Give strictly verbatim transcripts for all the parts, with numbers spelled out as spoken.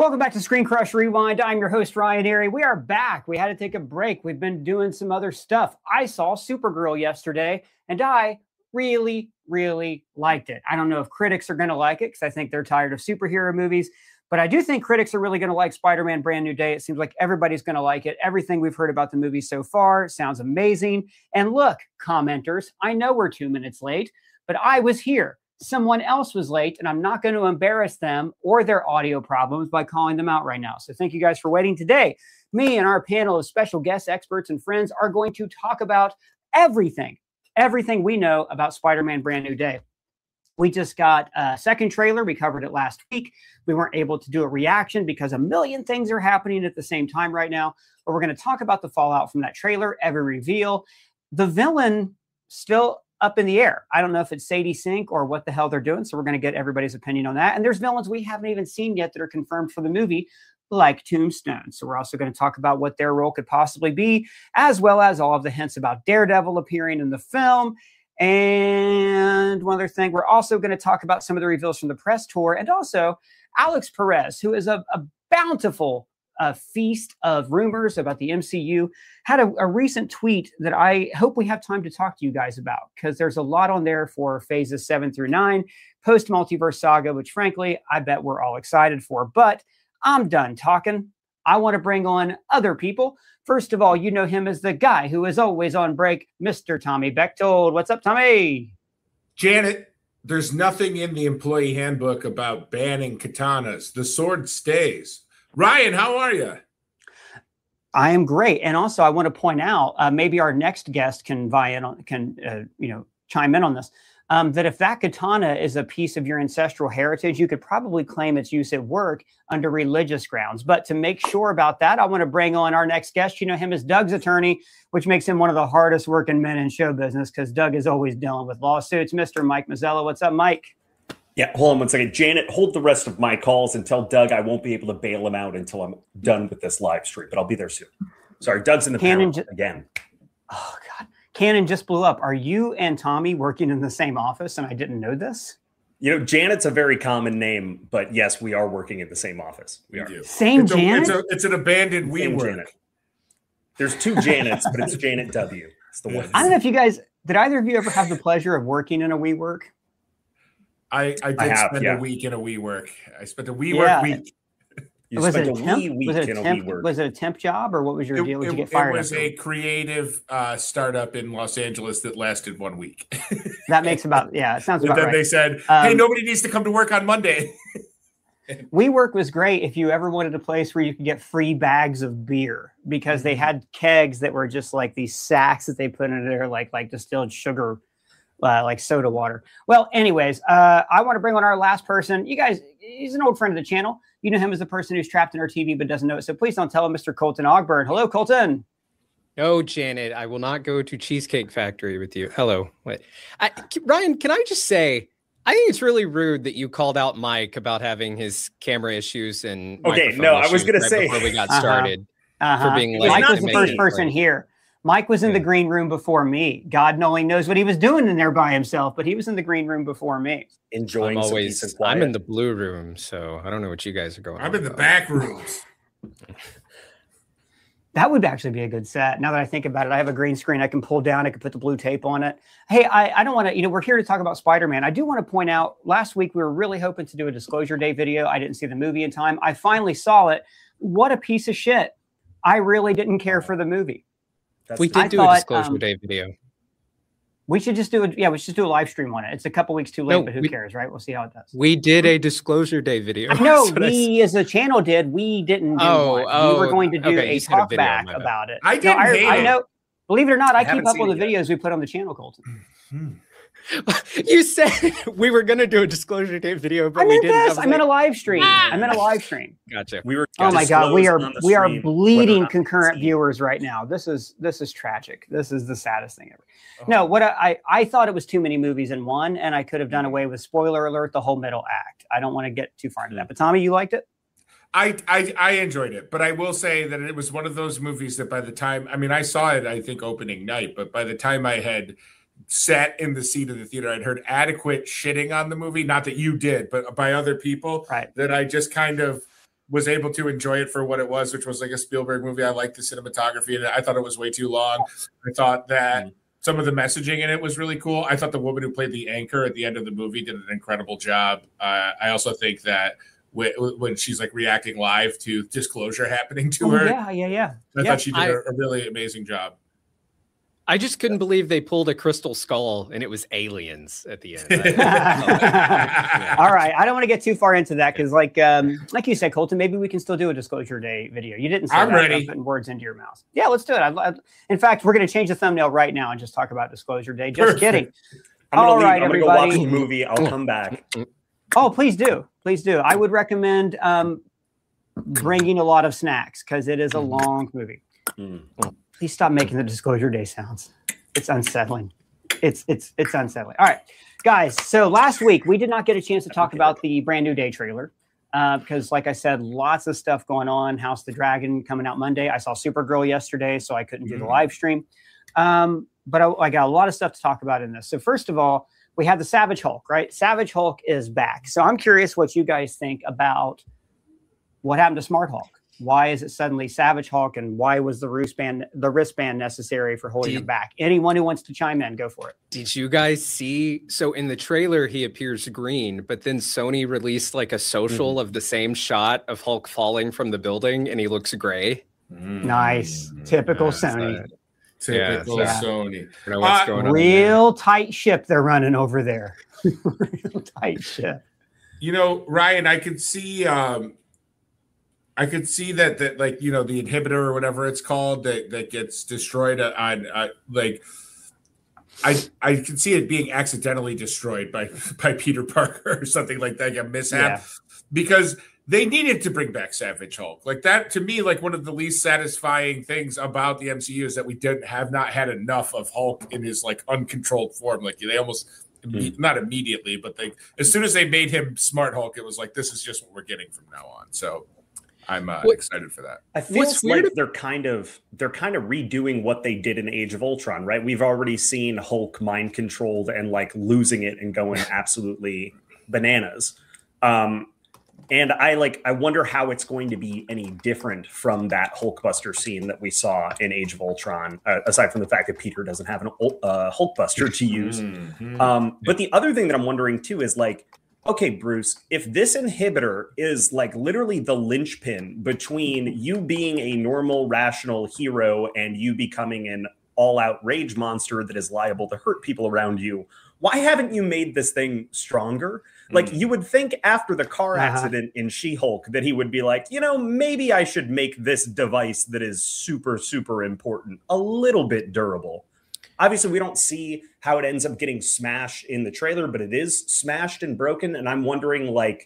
Welcome back to Screen Crush Rewind. I'm your host, Ryan Airy. We are back. We had to take a break. We've been doing some other stuff. I saw Supergirl yesterday, and I really, really liked it. I don't know if critics are going to like it because I think they're tired of superhero movies, but I do think critics are really going to like Spider-Man Brand New Day. It seems like everybody's going to like it. Everything we've heard about the movie so far sounds amazing. And look, commenters, I know we're two minutes late, but I was here. Someone else was late, and I'm not going to embarrass them or their audio problems by calling them out right now. So thank you guys for waiting today. Me and our panel of special guests, experts, and friends are going to talk about everything, everything we know about Spider-Man Brand New Day. We just got a second trailer. We covered it last week. We weren't able to do a reaction because a million things are happening at the same time right now. But we're going to talk about the fallout from that trailer, every reveal. The villain still up in the air. I don't know if it's Sadie Sink or what the hell they're doing. So we're going to get everybody's opinion on that. And there's villains we haven't even seen yet that are confirmed for the movie, like Tombstone. So we're also going to talk about what their role could possibly be, as well as all of the hints about Daredevil appearing in the film. And one other thing, we're also going to talk about some of the reveals from the press tour, and also Alex Perez, who is a, a bountiful a feast of rumors about the M C U, had a, a recent tweet that I hope we have time to talk to you guys about, because there's a lot on there for phases seven through nine, post multiverse saga, which frankly, I bet we're all excited for. But I'm done talking. I want to bring on other people. First of all, you know him as the guy who is always on break, Mister Tommy Bechtold. What's up, Tommy? Janet, there's nothing in the employee handbook about banning katanas. The sword stays. Ryan, how are you? I am great. And also, I want to point out, uh, maybe our next guest can vie in on, can uh, you know chime in on this. Um, that if that katana is a piece of your ancestral heritage, you could probably claim its use at work under religious grounds. But to make sure about that, I want to bring on our next guest. You know him as Doug's attorney, which makes him one of the hardest working men in show business because Doug is always dealing with lawsuits. Mister Mike Mazzella, what's up, Mike? Yeah, hold on one second. Janet, hold the rest of my calls and tell Doug I won't be able to bail him out until I'm done with this live stream, but I'll be there soon. Sorry, Doug's in the panel ju- again. Oh, God. Cannon just blew up. Are you and Tommy working in the same office and I didn't know this? You know, Janet's a very common name, but yes, we are working in the same office. We are. Same it's Janet? A, it's, a, it's an abandoned WeWork. There's two Janets, but it's Janet W. It's the one. I don't know if you guys, did either of you ever have the pleasure of working in a WeWork? I, I did I have, spend yeah. a week in a WeWork. I spent a WeWork Yeah. week. You was it spent a a temp? wee week Was it in a a temp? WeWork. Was it a temp job, or what was your It, deal? Did it- you get it fired? was after? a creative uh, startup in Los Angeles that lasted one week. That makes about yeah. It sounds And about then right. they said, hey, Um, nobody needs to come to work on Monday. WeWork was great if you ever wanted a place where you could get free bags of beer, because they had kegs that were just like these sacks that they put in there, like like distilled sugar, uh, like soda water. Well, anyways, uh, I want to bring on our last person. You guys, he's an old friend of the channel. You know him as the person who's trapped in our T V but doesn't know it. So please don't tell him, Mister Colton Ogburn. Hello, Colton. No, Janet, I will not go to Cheesecake Factory with you. Hello. Wait. I, Ryan, can I just say, I think it's really rude that you called out Mike about having his camera issues and Okay, microphone no, I was issues gonna right say- before we got Uh-huh. started. Uh-huh. For being late Mike to was the me. first person here. Mike was in the Yeah. green room before me. God only knows what he was doing in there by himself, but he was in the green room before me. Enjoying I'm some always, peace and quiet. I'm in the blue room, so I don't know what you guys are going I'm on in the about. back rooms. That would actually be a good set. Now that I think about it, I have a green screen I can pull down. I can put the blue tape on it. Hey, I, I don't want to, you know, we're here to talk about Spider-Man. I do want to point out, last week we were really hoping to do a Disclosure Day video. I didn't see the movie in time. I finally saw it. What a piece of shit. I really didn't care for the movie. That's We the- did I do thought, a Disclosure um, Day video. We should just do it. Yeah, we should just do a live stream on it. It's a couple weeks too late, No, but who we- cares, right? We'll see how it does. We did a Disclosure Day video. I know That's what I s- we as a channel did. We didn't do Oh, one. we oh, were going to do okay, a you said a talk video, back my bad. about it. I No, didn't I, hate I it. know. Believe it or not, I, I keep haven't up with the seen it yet. videos we put on the channel, Colton. You said we were going to do a Disclosure Day video, but I we meant didn't. I this. was I meant a like, live stream. I meant a live stream. Gotcha. We were. Oh my God, we are disclosed on the we are stream whether or bleeding not concurrent seen. viewers right now. This is this is tragic. This is the saddest thing ever. No, what I, I I thought it was too many movies in one, and I could have done away with, spoiler alert, the whole middle act. I don't want to get too far into that. But Tommy, you liked it? I, I I enjoyed it, but I will say that it was one of those movies that by the time, I mean, I saw it, I think, opening night, but by the time I had sat in the seat of the theater, I'd heard adequate shitting on the movie. Not that you did, but by other people, Right. that I just kind of was able to enjoy it for what it was, which was like a Spielberg movie. I liked the cinematography, and I thought it was way too long. I thought that mm. some of the messaging in it was really cool. I thought the woman who played the anchor at the end of the movie did an incredible job. Uh, I also think that when she's like reacting live to disclosure happening to oh, her. Yeah, yeah, yeah. I yeah. thought she did I, a really amazing job. I just couldn't believe they pulled a crystal skull and it was aliens at the end. yeah. All right. I don't want to get too far into that because like um, like you said, Colton, maybe we can still do a Disclosure Day video. You didn't say I'm that ready. putting words into your mouth. Yeah, let's do it. I, I, in fact, we're going to change the thumbnail right now and just talk about Disclosure Day. Just Perfect. kidding. I'm gonna All leave. right, I'm everybody. going to go watch the movie. I'll come back. Oh, please do. Please do. I would recommend um, bringing a lot of snacks because it is a long movie. Mm. Please stop making the Disclosure Day sounds. It's unsettling. It's it's it's unsettling. All right, guys. So last week we did not get a chance to talk about the Brand New Day trailer uh, because, like I said, lots of stuff going on. House of the Dragon coming out Monday. I saw Supergirl yesterday, so I couldn't do the live stream. Um, but I, I got a lot of stuff to talk about in this. So first of all, we have the Savage Hulk, right? Savage Hulk is back. So I'm curious what you guys think about what happened to Smart Hulk. Why is it suddenly Savage Hulk, and why was the wristband the wristband necessary for holding did, him back? Anyone who wants to chime in, go for it. Did you guys see? So in the trailer, he appears green, but then Sony released like a social mm. of the same shot of Hulk falling from the building, and he looks gray. Mm. Nice, typical yeah, Sony. Typical yeah, Sony. Yeah. What's going on Real tight ship they're running over there. Real tight ship. You know, Ryan, I could see. Um, I could see that that like you know the inhibitor or whatever it's called that that gets destroyed on uh, like I I can see it being accidentally destroyed by by Peter Parker or something like that, like a mishap, yeah. because they needed to bring back Savage Hulk. Like that to me, like one of the least satisfying things about the M C U is that we didn't have not had enough of Hulk in his like uncontrolled form. Like they almost mm. not immediately, but they as soon as they made him Smart Hulk, it was like this is just what we're getting from now on. So. I'm uh, what, excited for that. I feel like they're kind of they're kind of redoing what they did in Age of Ultron, right? We've already seen Hulk mind controlled and like losing it and going absolutely bananas. Um, and I like I wonder how it's going to be any different from that Hulkbuster scene that we saw in Age of Ultron, uh, aside from the fact that Peter doesn't have an uh, Hulkbuster to use. Mm-hmm. Um, but the other thing that I'm wondering too is like, okay, Bruce, if this inhibitor is like literally the linchpin between you being a normal, rational hero and you becoming an all-out rage monster that is liable to hurt people around you, why haven't you made this thing stronger? Mm. Like you would think after the car uh-huh. accident in She-Hulk that he would be like, you know, maybe I should make this device that is super, super important a little bit durable. Obviously, we don't see how it ends up getting smashed in the trailer, but it is smashed and broken. And I'm wondering, like,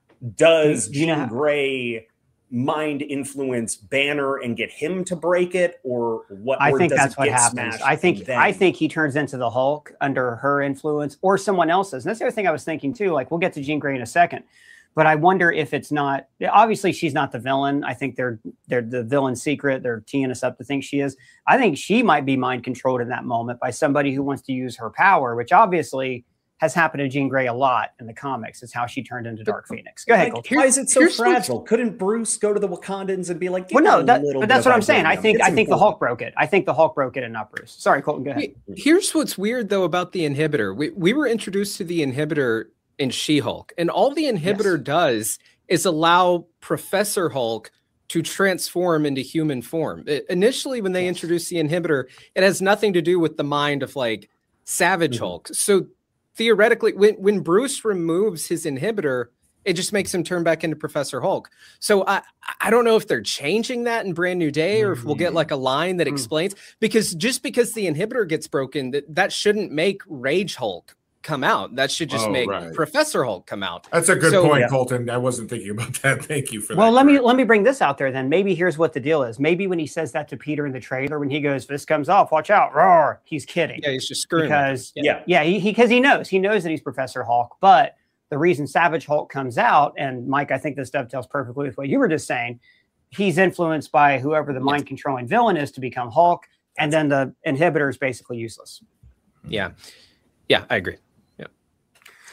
does Jean know- Grey mind influence Banner and get him to break it, or what? I or think does that's it what get happens. I think then? I think he turns into the Hulk under her influence, or someone else's. And that's the other thing I was thinking too. Like, we'll get to Jean Grey in a second. But I wonder if it's not, obviously she's not the villain. I think they're they're the villain's secret. They're teeing us up to think she is. I think she might be mind controlled in that moment by somebody who wants to use her power, which obviously has happened to Jean Grey a lot in the comics. It's how she turned into Dark Phoenix. Go ahead, like, why is it so fragile? Couldn't Bruce go to the Wakandans and be like, well, no, that, but that's what I'm saying. I think it's I think important. the Hulk broke it. I think the Hulk broke it and not Bruce. Sorry, Colton, go ahead. Here's what's weird though about the inhibitor. We we were introduced to the inhibitor in She-Hulk, and all the inhibitor yes. does is allow Professor Hulk to transform into human form. It, initially, when they yes. introduced the inhibitor, it has nothing to do with the mind of like Savage mm-hmm. Hulk. So theoretically, when, when Bruce removes his inhibitor, it just makes him turn back into Professor Hulk. So I, I don't know if they're changing that in Brand New Day, or if we'll get like a line that mm-hmm. explains, because just because the inhibitor gets broken, that, that shouldn't make Rage Hulk come out. That should just oh, make right. Professor Hulk come out. That's a good so, point, yeah. Colton. I wasn't thinking about that. Thank you for well, that. Well, let me let me bring this out there then. Maybe here's what the deal is. Maybe when he says that to Peter in the trailer, when he goes, "This comes off, watch out!" Roar. He's kidding. Yeah, he's just screwing. Because yeah, yeah, he because he, he knows he knows that he's Professor Hulk. But the reason Savage Hulk comes out, and Mike, I think this dovetails perfectly with what you were just saying. He's influenced by whoever the mind controlling villain is to become Hulk, and then the inhibitor is basically useless. Yeah, yeah, I agree.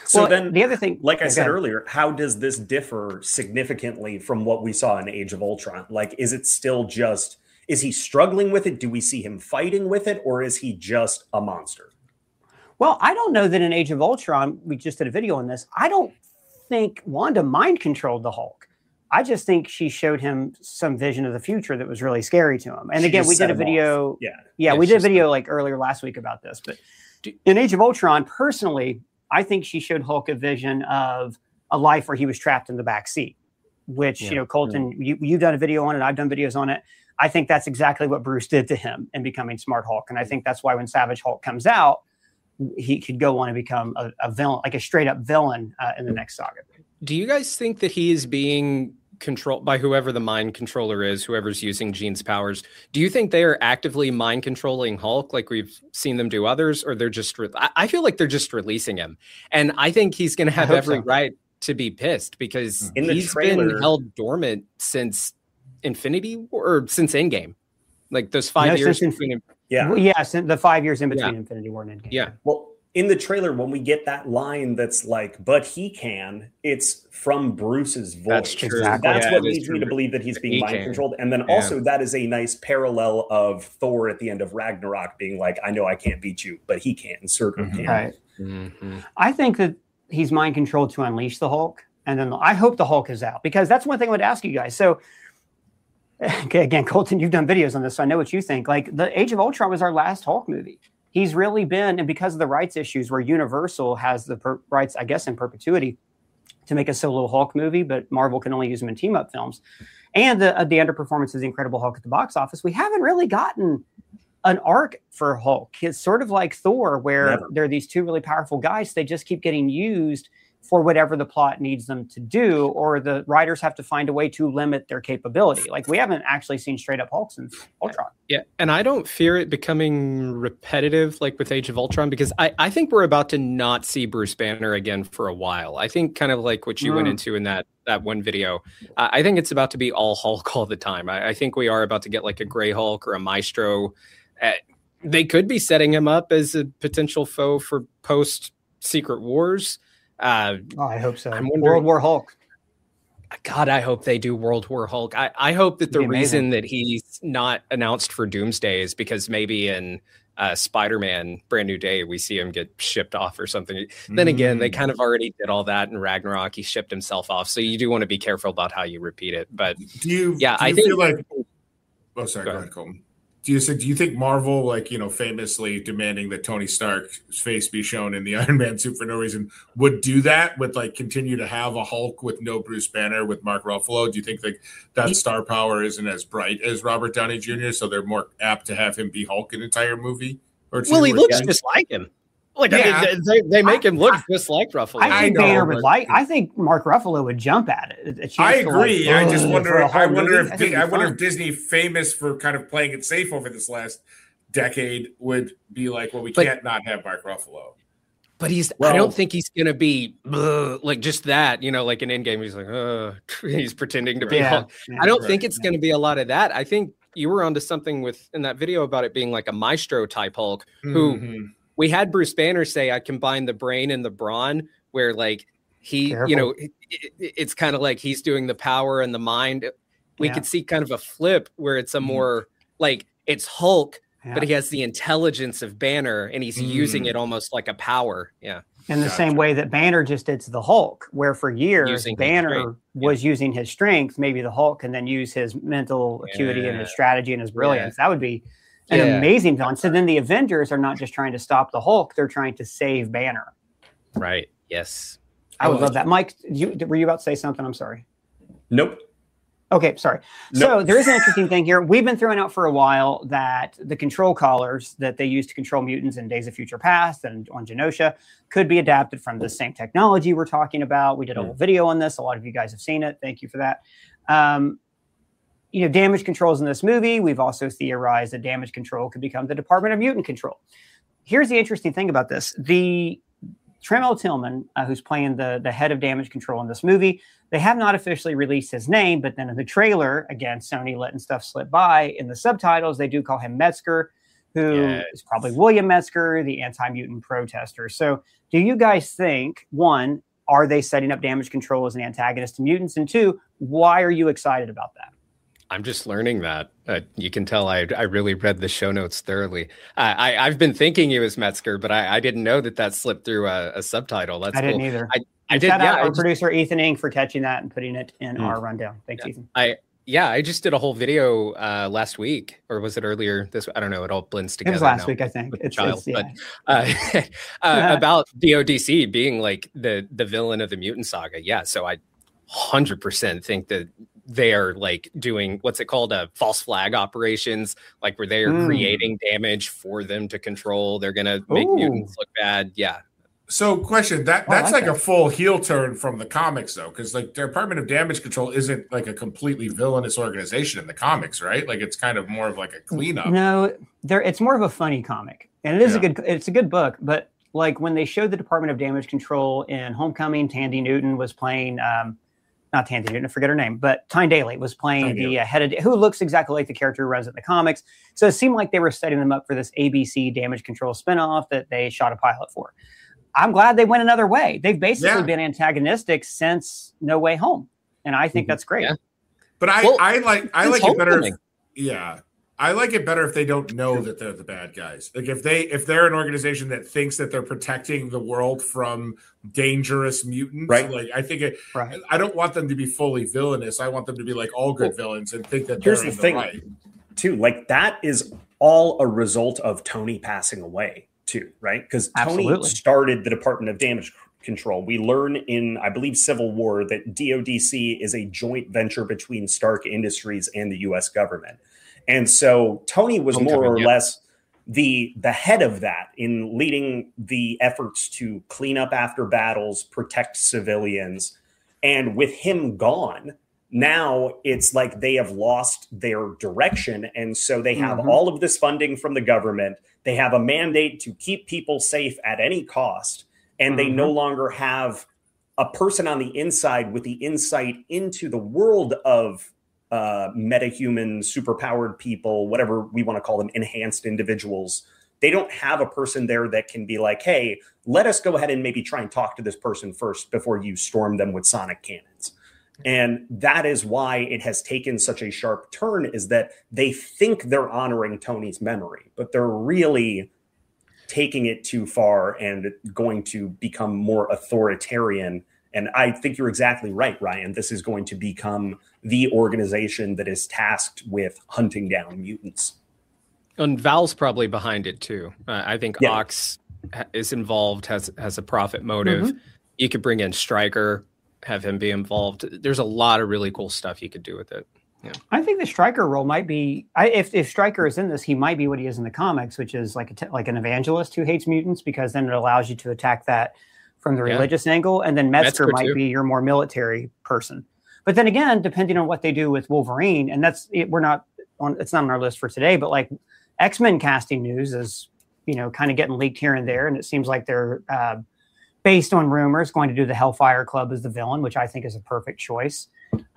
So well, then, the other thing, like I yeah, said earlier, how does this differ significantly from what we saw in Age of Ultron? Like, is it still just, is he struggling with it? Do we see him fighting with it? Or is he just a monster? Well, I don't know that in Age of Ultron, we just did a video on this. I don't think Wanda mind controlled the Hulk. I just think she showed him some vision of the future that was really scary to him. And She again, just we set did a him video. off. Yeah. Yeah, Yeah, we did a she's video like earlier last week about this. But in Age of Ultron, personally, I think she showed Hulk a vision of a life where he was trapped in the back seat, which, Yeah. you know, Colton, you, you've done a video on it. I've done videos on it. I think that's exactly what Bruce did to him in becoming Smart Hulk. And I think that's why when Savage Hulk comes out, he could go on and become a, a villain, like a straight up villain uh, in the next saga. Do you guys think that he is being controlled by whoever the mind controller is, whoever's using Jean's powers? Do you think they are actively mind controlling Hulk like we've seen them do others, or they're just, re- I, I feel like they're just releasing him. And I think he's going to have every so. right to be pissed because In the he's trailer- been held dormant since Infinity War, or since Endgame. Like those five No, years since between him. Yeah. Well, yes, in the five years in between Yeah. Infinity War and Endgame. Yeah. Well, in the trailer, when we get that line that's like, but he can, it's from Bruce's voice. That's true. Exactly. That's Yeah, what it is leads me true. to believe that he's being He mind can. controlled. And then Yeah. also, that is a nice parallel of Thor at the end of Ragnarok being like, I know I can't beat you, but he can, and Surtur Mhm. can. Right. Mhm. I think that he's mind controlled to unleash the Hulk. And then I hope the Hulk is out, because that's one thing I would ask you guys. So, okay, again, Colton, you've done videos on this, so I know what you think. Like, the Age of Ultron was our last Hulk movie. He's really been, and because of the rights issues where Universal has the per- rights, I guess, in perpetuity to make a solo Hulk movie, but Marvel can only use them in team up films. And the, uh, the underperformance of the Incredible Hulk at the box office, we haven't really gotten an arc for Hulk. It's sort of like Thor, where Never. there are these two really powerful guys. They just keep getting used for whatever the plot needs them to do, or the writers have to find a way to limit their capability. Like, we haven't actually seen straight up Hulk since Ultron. Yeah, and I don't fear it becoming repetitive like with Age of Ultron, because I, I think we're about to not see Bruce Banner again for a while. I think kind of like what you Mm. went into in that that one video. Uh, I think it's about to be all Hulk all the time. I, I think we are about to get like a Gray Hulk or a Maestro. Uh, they could be setting him up as a potential foe for post Secret Wars. Uh, Oh, I hope so. I'm wondering- World War Hulk. God, I hope they do World War Hulk. I, I hope that the It'd be amazing. reason that he's not announced for Doomsday is because maybe in uh, Spider-Man Brand New Day, we see him get shipped off or something. Then again, they Mm. kind of already did all that in Ragnarok. He shipped himself off. So you do want to be careful about how you repeat it. But Do you? Yeah, do you I think- feel like. Oh, sorry. Go Go, ahead. ahead, Colton. Do you think? Do you think Marvel, like, you know, famously demanding that Tony Stark's face be shown in the Iron Man suit for no reason, would do that? Would like continue to have a Hulk with no Bruce Banner with Mark Ruffalo? Do you think like that star power isn't as bright as Robert Downey Junior, so they're more apt to have him be Hulk an entire movie or two? well, he or looks three? just like him. Like Yeah. I mean, they, they make I- him look I- just like Ruffalo. I think know, Banner would but- like. I think Mark Ruffalo would jump at it. A chance I to, agree. like, I just "Ugh," wonder. for a I whole wonder movie. if I think Di- I it'd be wonder fun. if Disney, famous for kind of playing it safe over this last decade, would be like, well, we But- can't not have Mark Ruffalo. But he's, I Well- don't think he's going to be ugh, like just that, you know, like in Endgame, he's like, uh, he's pretending to be Yeah, Hulk. yeah. I don't Right. think it's going to be a lot of that. I think you were onto something with in that video about it being like a Maestro type Hulk, who Mhm. we had Bruce Banner say, I combine the brain and the brawn, where like he, Careful. you know, it, it, it's kind of like he's doing the power and the mind. We Yeah. could see kind of a flip where it's a Mhm. more like it's Hulk, Yeah. but he has the intelligence of Banner and he's using Mm. it almost like a power. Yeah. in the Gotcha. same way that Banner just did to the Hulk, where for years Using his Banner strength, was using his strength. Maybe the Hulk can then use his mental acuity and his Yeah. strategy and his brilliance. That would be an Yeah. amazing villain. So then the Avengers are not just trying to stop the Hulk; they're trying to save Banner. Right. Yes. I would Oh, love that. Mike, you, were you about to say something? I'm sorry. Nope. Okay, sorry. No. So there is an interesting thing here. We've been throwing out for a while that the control collars that they use to control mutants in Days of Future Past and on Genosha could be adapted from the same technology we're talking about. We did a whole video on this. A lot of you guys have seen it. Thank you for that. Um, you know, damage controls in this movie. We've also theorized that damage control could become the Department of Mutant Control. Here's the interesting thing about this. The Tremel Tillman, uh, who's playing the, the head of damage control in this movie, they have not officially released his name, but then in the trailer, again, Sony letting stuff slip by. In the subtitles, they do call him Metzger, who Yes. is probably William Metzger, the anti-mutant protester. So do you guys think, one, are they setting up Damage Control as an antagonist to mutants? And two, why are you excited about that? I'm just learning that. Uh, you can tell I I really read the show notes thoroughly. I, I I've been thinking he was Metzger, but I, I didn't know that that slipped through a, a subtitle. That's I didn't cool. either. I, I did. Shout Yeah, out I our just, producer Ethan Ing for catching that and putting it in Mm. our rundown. Thanks, Yeah. Ethan. I yeah, I just did a whole video uh, last week, or was it earlier? This I don't know. It all blends It together. was last now week, I think. with the It's, child, it's yeah. but uh, uh, about D O D C being like the the villain of the mutant saga. Yeah, so I one hundred percent think that they are like doing what's it called a false flag operations, like where they are Mm. creating damage for them to control. They're gonna make Ooh. mutants look bad. Yeah, So, question that Oh, I that's like like that. a full heel turn from the comics, though, because like the Department of Damage Control isn't like a completely villainous organization in the comics, right? Like it's kind of more of like a cleanup. No, there. It's more of a funny comic, and it is a Yeah. good. It's a good book, but like when they showed the Department of Damage Control in Homecoming, Tandy Newton was playing. Um, not Tandy Newton, I forget her name, but Tyne Daly was playing Tyne the Daly. uh, head of, who looks exactly like the character who runs it in the comics. So it seemed like they were setting them up for this A B C Damage Control spinoff that they shot a pilot for. I'm glad they went another way. They've basically Yeah. been antagonistic since No Way Home, and I think Mhm. that's great. Yeah. But I, Well, I like I since like it better. If, Homecoming. yeah, I like it better if they don't know that they're the bad guys. Like if they if they're an organization that thinks that they're protecting the world from dangerous mutants, Right. like I think it, Right. I don't want them to be fully villainous. I want them to be like all good Well, villains and think that here's they're the in thing. the right. too. Like that is all a result of Tony passing away too, right? Because Tony Absolutely. started the Department of Damage Control. We learn in, I believe, Civil War that D O D C is a joint venture between Stark Industries and the U S government. And so Tony was more Homecoming, or yeah. less the the head of that in leading the efforts to clean up after battles, protect civilians. And with him gone, now it's like they have lost their direction. And so they have Mhm. all of this funding from the government. They have a mandate to keep people safe at any cost. And they no longer have a person on the inside with the insight into the world of uh, metahuman, superpowered people, whatever we want to call them, enhanced individuals. They don't have a person there that can be like, hey, let us go ahead and maybe try and talk to this person first before you storm them with sonic cannons. And that is why it has taken such a sharp turn, is that they think they're honoring Tony's memory, but they're really taking it too far and going to become more authoritarian. And I think you're exactly right, Ryan. This is going to become the organization that is tasked with hunting down mutants. And Val's probably behind it too. Uh, I think Yeah. Ox ha- is involved, has has a profit motive. You could bring in Stryker, have him be involved. There's a lot of really cool stuff you could do with it. I think the Stryker role might be, I, if if Stryker is in this, he might be what he is in the comics, which is like a t- like an evangelist who hates mutants, because then it allows you to attack that from the Yeah. religious angle, and then Metzger, Metzger, might too. be your more military person. But then again, depending on what they do with Wolverine, and that's it, we're not on, it's not on our list for today, but like X-Men casting news is, you know, kind of getting leaked here and there, and it seems like they're uh, based on rumors going to do the Hellfire Club as the villain, which I think is a perfect choice.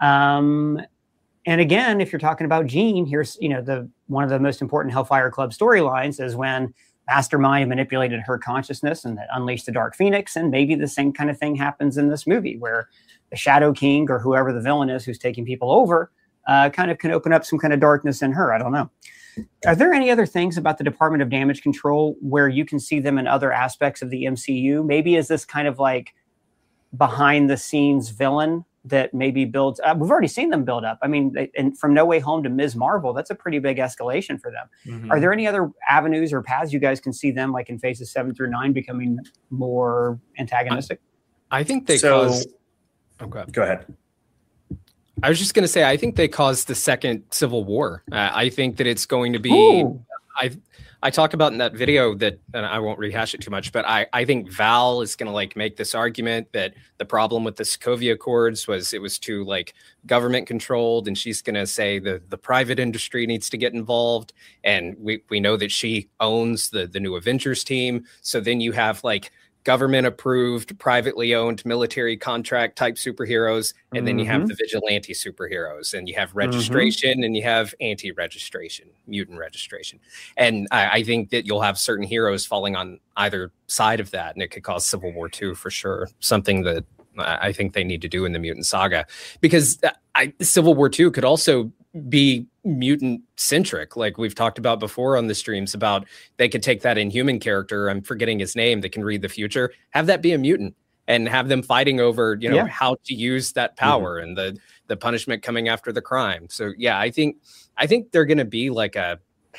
Um, And again, if you're talking about Jean, here's, you know, the one of the most important Hellfire Club storylines is when Mastermind manipulated her consciousness and that unleashed the Dark Phoenix. And maybe the same kind of thing happens in this movie, where the Shadow King or whoever the villain is who's taking people over uh, kind of can open up some kind of darkness in her. I don't know. Are there any other things about the Department of Damage Control where you can see them in other aspects of the M C U? Maybe is this kind of like behind the scenes villain that maybe builds uh, we've already seen them build up. I mean, they, and from No Way Home to Miz Marvel, that's a pretty big escalation for them. Mhm. Are there any other avenues or paths you guys can see them, like in phases seven through nine, becoming more antagonistic? I think they So- caused. Oh, go ahead. Go ahead. I was just going to say, I think they caused the second Civil War. Uh, I think that it's going to be. Ooh. I I talked about in that video that, and I won't rehash it too much, but I, I think Val is going to like make this argument that the problem with the Sokovia Accords was it was too like government controlled, and she's going to say the the private industry needs to get involved, and we we know that she owns the the new Avengers team. So then you have like government approved, privately owned, military contract type superheroes. And mm-hmm. then you have the vigilante superheroes, and you have registration mm-hmm. and you have anti-registration, mutant registration. And I, I think that you'll have certain heroes falling on either side of that. And it could cause Civil War two for sure. Something that I think they need to do in the mutant saga, because I, Civil War two could also be mutant centric, like we've talked about before on the streams, about they could take that Inhuman character, I'm forgetting his name, that can read the future, have that be a mutant, and have them fighting over, you know, yeah. how to use that power mm-hmm. and the the punishment coming after the crime. So yeah, I think I think they're going to be like a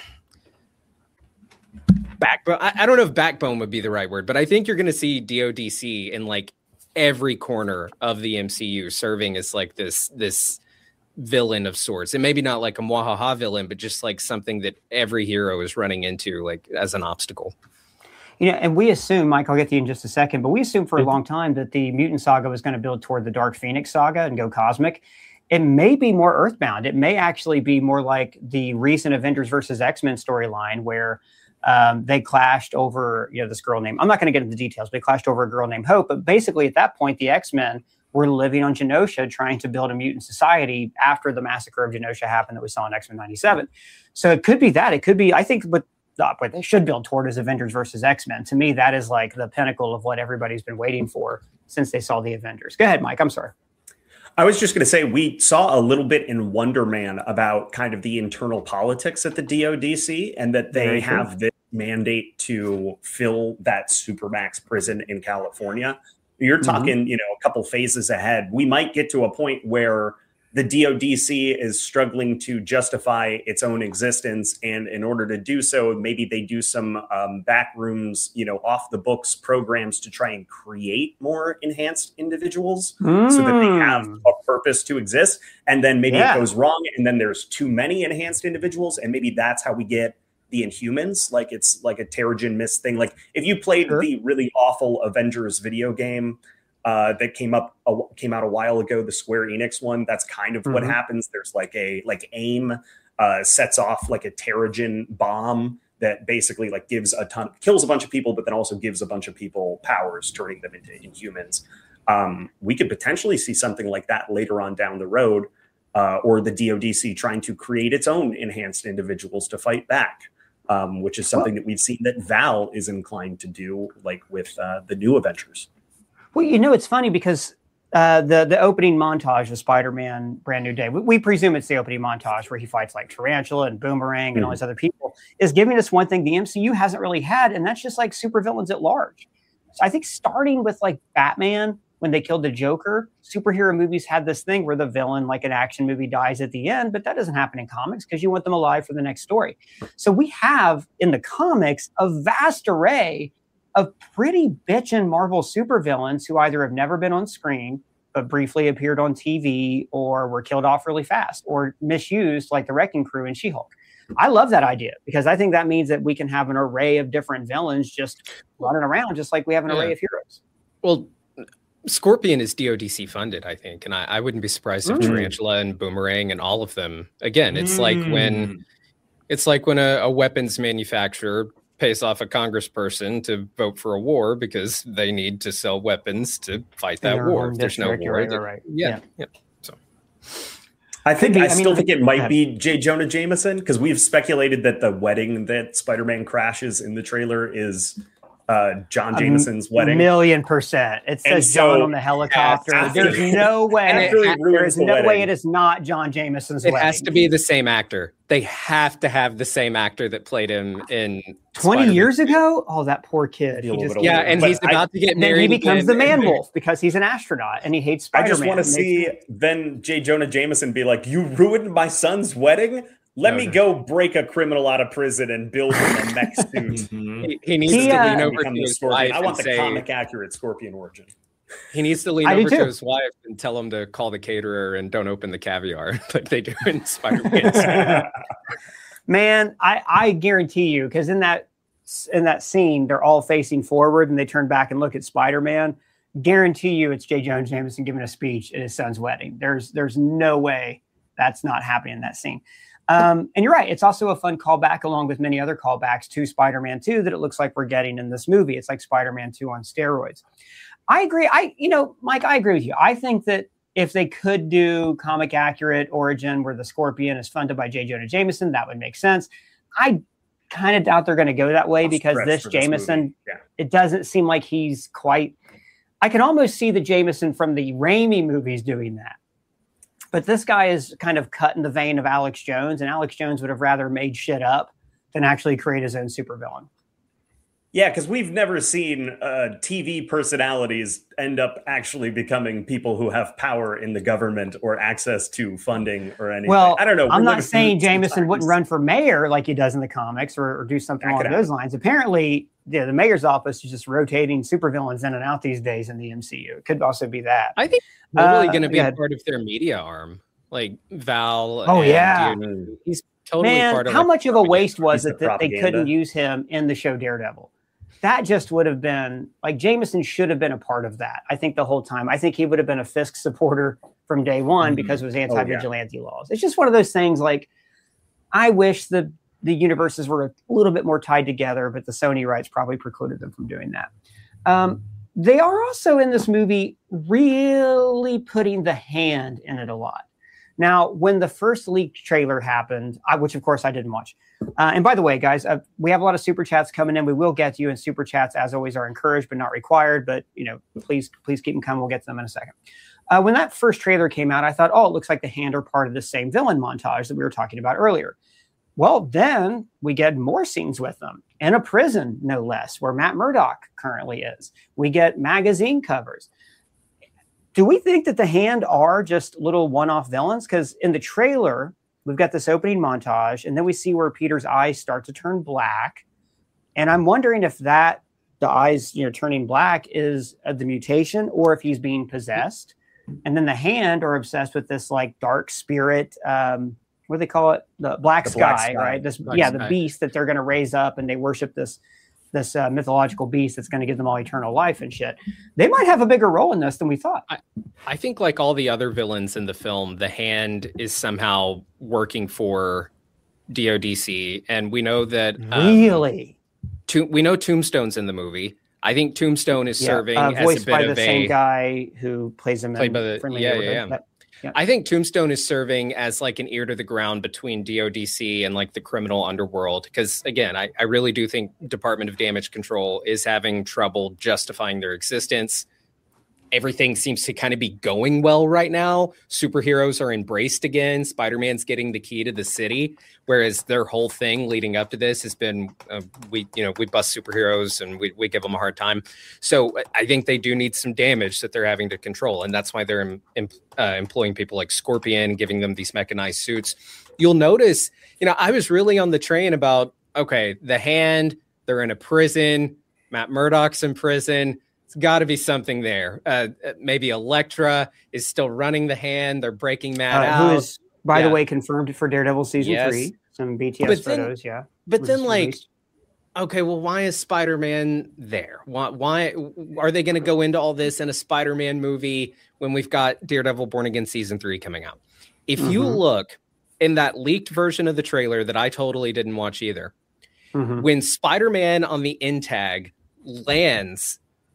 backbone. I, I don't know if backbone would be the right word, but I think you're going to see D O D C in like every corner of the M C U serving as like this this villain of sorts, and maybe not like a mwahaha villain, but just like something that every hero is running into like as an obstacle. You know, and we assume, Mike, I'll get to you in just a second, but we assumed for a long time that the mutant saga was going to build toward the Dark Phoenix saga and go cosmic. It may be more earthbound. It may actually be more like the recent Avengers versus X-Men storyline, where um, they clashed over, you know, this girl named, I'm not going to get into the details, but they clashed over a girl named Hope. But basically at that point, the X-Men were living on Genosha, trying to build a mutant society after the massacre of Genosha happened that we saw in X-Men ninety-seven. So it could be that. It could be, I think, what, uh, what they should build toward is Avengers versus X-Men. To me, that is like the pinnacle of what everybody's been waiting for since they saw the Avengers. Go ahead, Mike. I'm sorry. I was just going to say, we saw a little bit in Wonder Man about kind of the internal politics at the D O D C, and that they Very have true. this mandate to fill that Supermax prison in California. You're talking, mm-hmm. you know, a couple phases ahead. We might get to a point where the D O D C is struggling to justify its own existence. And in order to do so, maybe they do some um, backrooms, you know, off the books programs to try and create more enhanced individuals mm. so that they have a purpose to exist. And then maybe yeah. it goes wrong, and then there's too many enhanced individuals. And maybe that's how we get the Inhumans, like it's like a Terrigen Mist thing. Like if you played sure. the really awful Avengers video game uh, that came up a, came out a while ago, the Square Enix one, that's kind of mm-hmm. what happens. There's like a like AIM uh, sets off like a Terrigen bomb that basically like gives a ton, kills a bunch of people, but then also gives a bunch of people powers, turning them into Inhumans. Um, we could potentially see something like that later on down the road, uh, or the D O D C trying to create its own enhanced individuals to fight back. Um, which is something that we've seen that Val is inclined to do, like with uh, the new Avengers. Well, you know, it's funny because uh, the the opening montage of Spider-Man Brand New Day, we, we presume it's the opening montage where he fights like Tarantula and Boomerang and mm-hmm. all these other people, is giving us one thing the M C U hasn't really had, and that's just like supervillains at large. So I think starting with like Batman, when they killed the Joker, superhero movies had this thing where the villain, like an action movie, dies at the end, but that doesn't happen in comics because you want them alive for the next story. So we have in the comics a vast array of pretty bitchin' Marvel supervillains who either have never been on screen, but briefly appeared on T V, or were killed off really fast, or misused like the Wrecking Crew and She-Hulk. I love that idea because I think that means that we can have an array of different villains just running around, just like we have an yeah. array of heroes. Well, Scorpion is D O D C funded, I think, and I, I wouldn't be surprised if mm. Tarantula and Boomerang and all of them. Again, it's mm. like when it's like when a, a weapons manufacturer pays off a congressperson to vote for a war because they need to sell weapons to fight that war. If there's no war, right, that, right. Yeah, yeah. yeah. So I think be, I, I still mean, think it might be J. Jonah Jameson, because we've speculated that the wedding that Spider-Man crashes in the trailer is Uh, John Jameson's a wedding. Million percent. It says so, John on the helicopter. Yeah, There's no way. Really there is the no wedding. way it is not John Jameson's it wedding. It has to be the same actor. They have to have the same actor that played him in twenty Spider-Man. years ago. Oh, that poor kid. He just, yeah, and he's about I, to get married. Then he becomes again. the Man Wolf because he's an astronaut and he hates Spider-Man. I just want to see makes... then J. Jonah Jameson be like, "You ruined my son's wedding. Let no, me no. go break a criminal out of prison and build him a mech suit." mm-hmm. he, he needs he, to uh, lean over to his wife. I want the say, comic accurate Scorpion origin. He needs to lean I over to too. his wife and tell him to call the caterer and don't open the caviar like they do in Spider-Man. Man, I, I guarantee you, because in that in that scene, they're all facing forward and they turn back and look at Spider-Man. Guarantee you it's J. Jonah Jameson giving a speech at his son's wedding. There's there's no way that's not happening in that scene. Um, and you're right. It's also a fun callback, along with many other callbacks to Spider-Man two that it looks like we're getting in this movie. It's like Spider-Man two on steroids. I agree. I, you know, Mike, I agree with you. I think that if they could do comic accurate origin where the Scorpion is funded by J. Jonah Jameson, that would make sense. I kind of doubt they're going to go that way because this Jameson, yeah. it doesn't seem like he's quite, I can almost see the Jameson from the Raimi movies doing that. But this guy is kind of cut in the vein of Alex Jones, and Alex Jones would have rather made shit up than actually create his own supervillain. Yeah, because we've never seen uh, T V personalities end up actually becoming people who have power in the government or access to funding or anything. Well, I don't know. I'm not saying Jameson wouldn't run for mayor like he does in the comics or, or do something along those lines. Apparently, yeah, the mayor's office is just rotating supervillains in and out these days in the M C U. It could also be that. I think he's totally uh, going to be yeah. part of their media arm, like Val. Oh, yeah. Dude, he's totally Man, part of how like, much of a waste was piece it that they couldn't use him in the show Daredevil? That just would have been like Jameson should have been a part of that. I think the whole time. I think he would have been a Fisk supporter from day one mm-hmm. because it was anti-vigilante oh, yeah. laws. It's just one of those things. Like I wish the the universes were a little bit more tied together, but the Sony rights probably precluded them from doing that. Um, they are also in this movie really putting the hand in it a lot. Now, when the first leaked trailer happened, I, which of course I didn't watch. Uh, and by the way, guys, uh, we have a lot of super chats coming in. We will get to you, and super chats, as always, are encouraged but not required. But you know, please, please keep them coming. We'll get to them in a second. Uh, when that first trailer came out, I thought, oh, it looks like the Hand are part of the same villain montage that we were talking about earlier. Well, then we get more scenes with them in a prison, no less, where Matt Murdock currently is. We get magazine covers. Do we think that the Hand are just little one-off villains? Because in the trailer, we've got this opening montage, and then we see where Peter's eyes start to turn black. And I'm wondering if that, the eyes, you know, turning black is uh, the mutation, or if he's being possessed. And then the Hand are obsessed with this like dark spirit, um, what do they call it? The Black, the Sky, Black Sky, right? This, Black yeah, Sky. The beast that they're going to raise up, and they worship this this uh, mythological beast that's going to give them all eternal life and shit. They might have a bigger role in this than we thought. I, I think like all the other villains in the film, the Hand is somehow working for D O D C. And we know that... Um, really? To, we know Tombstone's in the movie. I think Tombstone is yeah, serving uh, as voiced a bit by of the a... same guy who plays him played in by the, Friendly yeah, Neighborhood. yeah, yeah. That, yeah. I think Tombstone is serving as like an ear to the ground between D O D C and like the criminal underworld. Because again, I, I really do think Department of Damage Control is having trouble justifying their existence. Everything seems to kind of be going well right now. Superheroes are embraced again. Spider-Man's getting the key to the city, whereas their whole thing leading up to this has been uh, we, you know, we bust superheroes and we, we give them a hard time. So I think they do need some damage that they're having to control, and that's why they're em, em, uh, employing people like Scorpion, giving them these mechanized suits. You'll notice, you know, I was really on the train about okay, the Hand, they're in a prison. Matt Murdock's in prison. It's got to be something there. Uh, maybe Elektra is still running the Hand. They're breaking Matt uh, out. Who is, by yeah. the way, confirmed for Daredevil season yes. three. Some B T S but photos, then, yeah. But then, like, released. okay, well, why is Spider-Man there? Why, why are they going to go into all this in a Spider-Man movie when we've got Daredevil Born Again season three coming out? If mm-hmm. you look in that leaked version of the trailer that I totally didn't watch either, mm-hmm. when Spider-Man on the end tag lands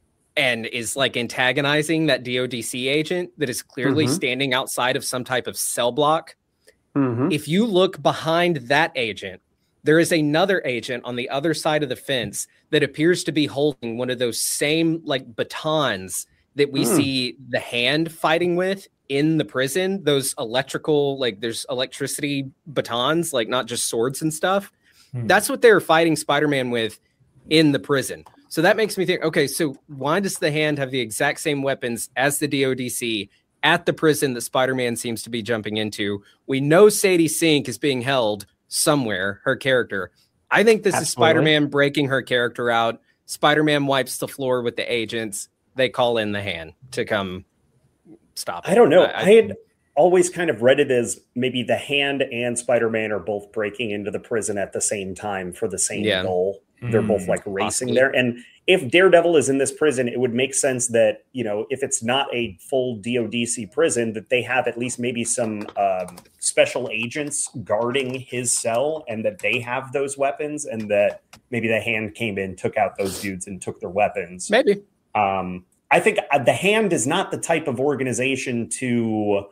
and is like antagonizing that D O D C agent that is clearly mm-hmm. standing outside of some type of cell block. Mm-hmm. If you look behind that agent, there is another agent on the other side of the fence that appears to be holding one of those same like batons that we mm. see the Hand fighting with in the prison. Those electrical, like there's electricity batons, like not just swords and stuff. Mm. That's what they're fighting Spider-Man with in the prison. So that makes me think, okay, so why does the Hand have the exact same weapons as the D O D C at the prison that Spider-Man seems to be jumping into? We know Sadie Sink is being held somewhere, her character. I think this Absolutely. is Spider-Man breaking her character out. Spider-Man wipes the floor with the agents. They call in the Hand to come stop it. I don't know. I, I had always kind of read it as maybe the Hand and Spider-Man are both breaking into the prison at the same time for the same yeah. goal. they're Mm, both like racing possibly. there. And if Daredevil is in this prison, it would make sense that, you know, if it's not a full D O D C prison, that they have at least maybe some um, special agents guarding his cell, and that they have those weapons, and that maybe the Hand came in, took out those dudes, and took their weapons. Maybe. Um, I think the Hand is not the type of organization to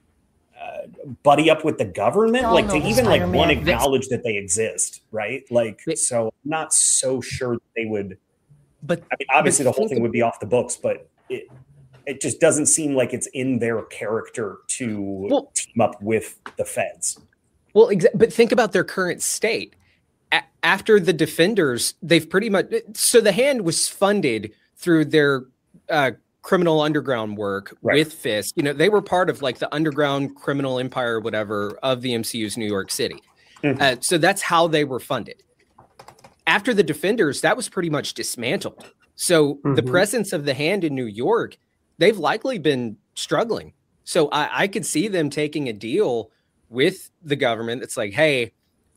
uh, buddy up with the government, Oh, like no, to even like Spider-Man. one acknowledge that they exist, right? Like, They- so I'm not so sure that they would. But I mean, obviously the but whole think thing would be off the books, but it it just doesn't seem like it's in their character to Well- team up with the feds. Well, exa- but think about their current state. A- after the Defenders, they've pretty much so the Hand was funded through their uh, criminal underground work Right. with Fisk. You know, they were part of like the underground criminal empire, or whatever, of the M C U's New York City. Mhm. Uh, so that's how they were funded. After the Defenders, that was pretty much dismantled. So the Mhm. presence of the Hand in New York, they've likely been struggling. So I, I could see them taking a deal with the government. It's like, hey,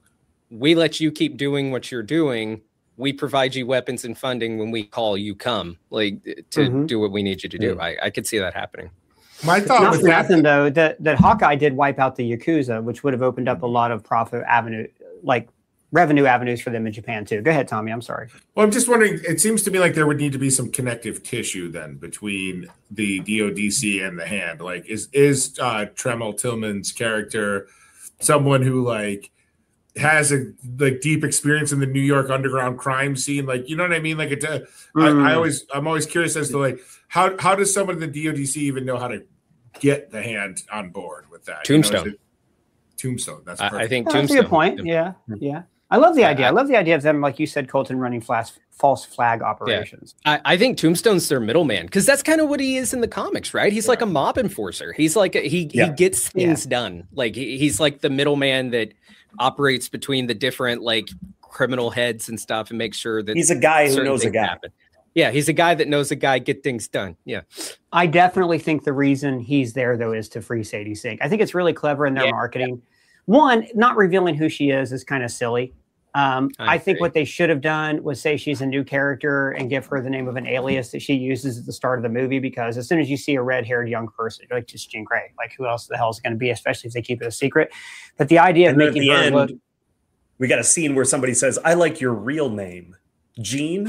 we let you keep doing what you're doing. We provide you weapons and funding when we call you come, like to Mhm. do what we need you to do. Mm. I, I could see that happening. My thought Not with for that, nothing though that that Hawkeye did wipe out the Yakuza, which would have opened up a lot of profit avenue, like revenue avenues for them in Japan too. Go ahead, Tommy. I'm sorry. well, I'm just wondering. It seems to me like there would need to be some connective tissue then between the D O D C and the Hand. Like, is is uh, Tremel Tillman's character someone who like has a like deep experience in the New York underground crime scene? Like, you know what I mean? Like, it. Uh, Mm. I, I always, I'm always curious as to like how how does someone in the D O D C even know how to get the Hand on board with that? You know, is Tombstone. it- Tombstone. That's I, perfect. I think Oh, that's a Tombstone. good point. Yeah, yeah. I love the Yeah, idea. I I- love the idea of them, like you said, Colton, running flas- false flag operations. I, I think Tombstone's their middleman because that's kind of what he is in the comics, right? He's like a mob enforcer. He's like a, he Yeah. he gets things done. Like he, he's like the middleman that operates between the different like criminal heads and stuff and makes sure that He's a guy who certain knows a things guy. happen. Yeah, he's a guy that knows a guy get things done. Yeah, I definitely think the reason he's there though is to free Sadie Sink. I think it's really clever in their Yeah. marketing. One, not revealing who she is is kind of silly. Um, I I, think agree. what they should have done was say she's a new character and give her the name of an alias that she uses at the start of the movie. Because as soon as you see a red-haired young person, you're like, just Jean Grey. Like, who else the hell is going to be? Especially if they keep it a secret. But the idea of And then at making the her end, look, we got a scene where somebody says, "I like your real name, Jean."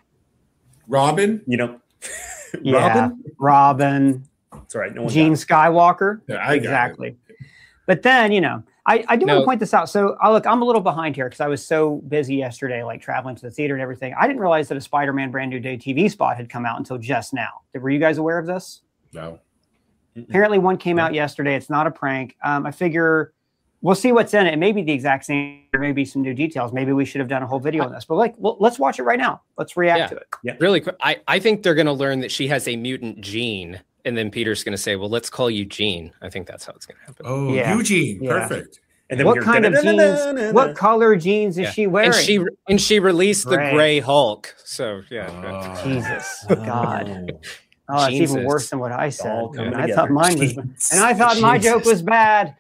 Robin. You know, yeah, Robin. Robin, It's all right. No one. Jean got Skywalker. Yeah, I got it. Exactly. But then, you know, I, I do want No. to point this out. So, I look, I'm a little behind here because I was so busy yesterday, like traveling to the theater and everything. I didn't realize that a Spider-Man Brand New Day T V spot had come out until just now. Were you guys aware of this? No. Apparently, one came out yesterday. It's not a prank. Um, I figure we'll see what's in it. It may be the exact same. There may be some new details. Maybe we should have done a whole video on this. But like, well, let's watch it right now. Let's react Yeah. to it. really quick. I, I think they're going to learn that she has a mutant gene, and then Peter's going to say, "Well, let's call you Jean." I think that's how it's going to happen. Oh, Yeah. Eugene. Yeah. Perfect. And then we What hear kind of jeans? da-da-da-da-da-da. What color jeans is Yeah. she wearing? And she and she released the Gray. Gray Hulk. So yeah, Oh. Jesus, God. Oh, Oh, it's even Jesus. worse than what I said. all coming I thought together. mine was, Jesus. and I thought my joke was bad.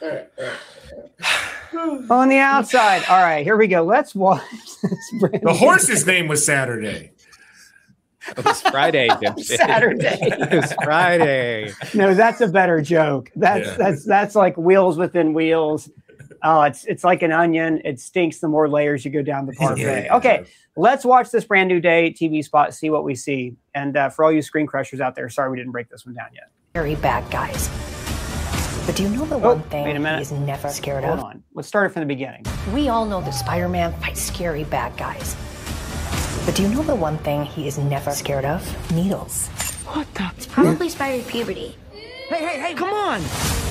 On the outside. All right, here we go. Let's watch this. brand The new- horse's name was Saturday. it was Friday. dipshit. Saturday. it was Friday. No, that's a better joke. That's Yeah. that's that's like wheels within wheels. Oh, it's it's like an onion. It stinks the more layers you go down the parfait. Yeah. Okay, let's watch this Brand New Day T V spot. See what we see. And uh, for all you screen crushers out there, sorry we didn't break this one down yet. Very bad guys. But do you know the Oh, one thing wait a minute. he's never scared Hold of? on. Let's start it from the beginning. We all know that Spider-Man fights scary bad guys. But do you know the one thing he is never scared of? Needles. It's probably spider puberty. Hey, hey, hey, come on!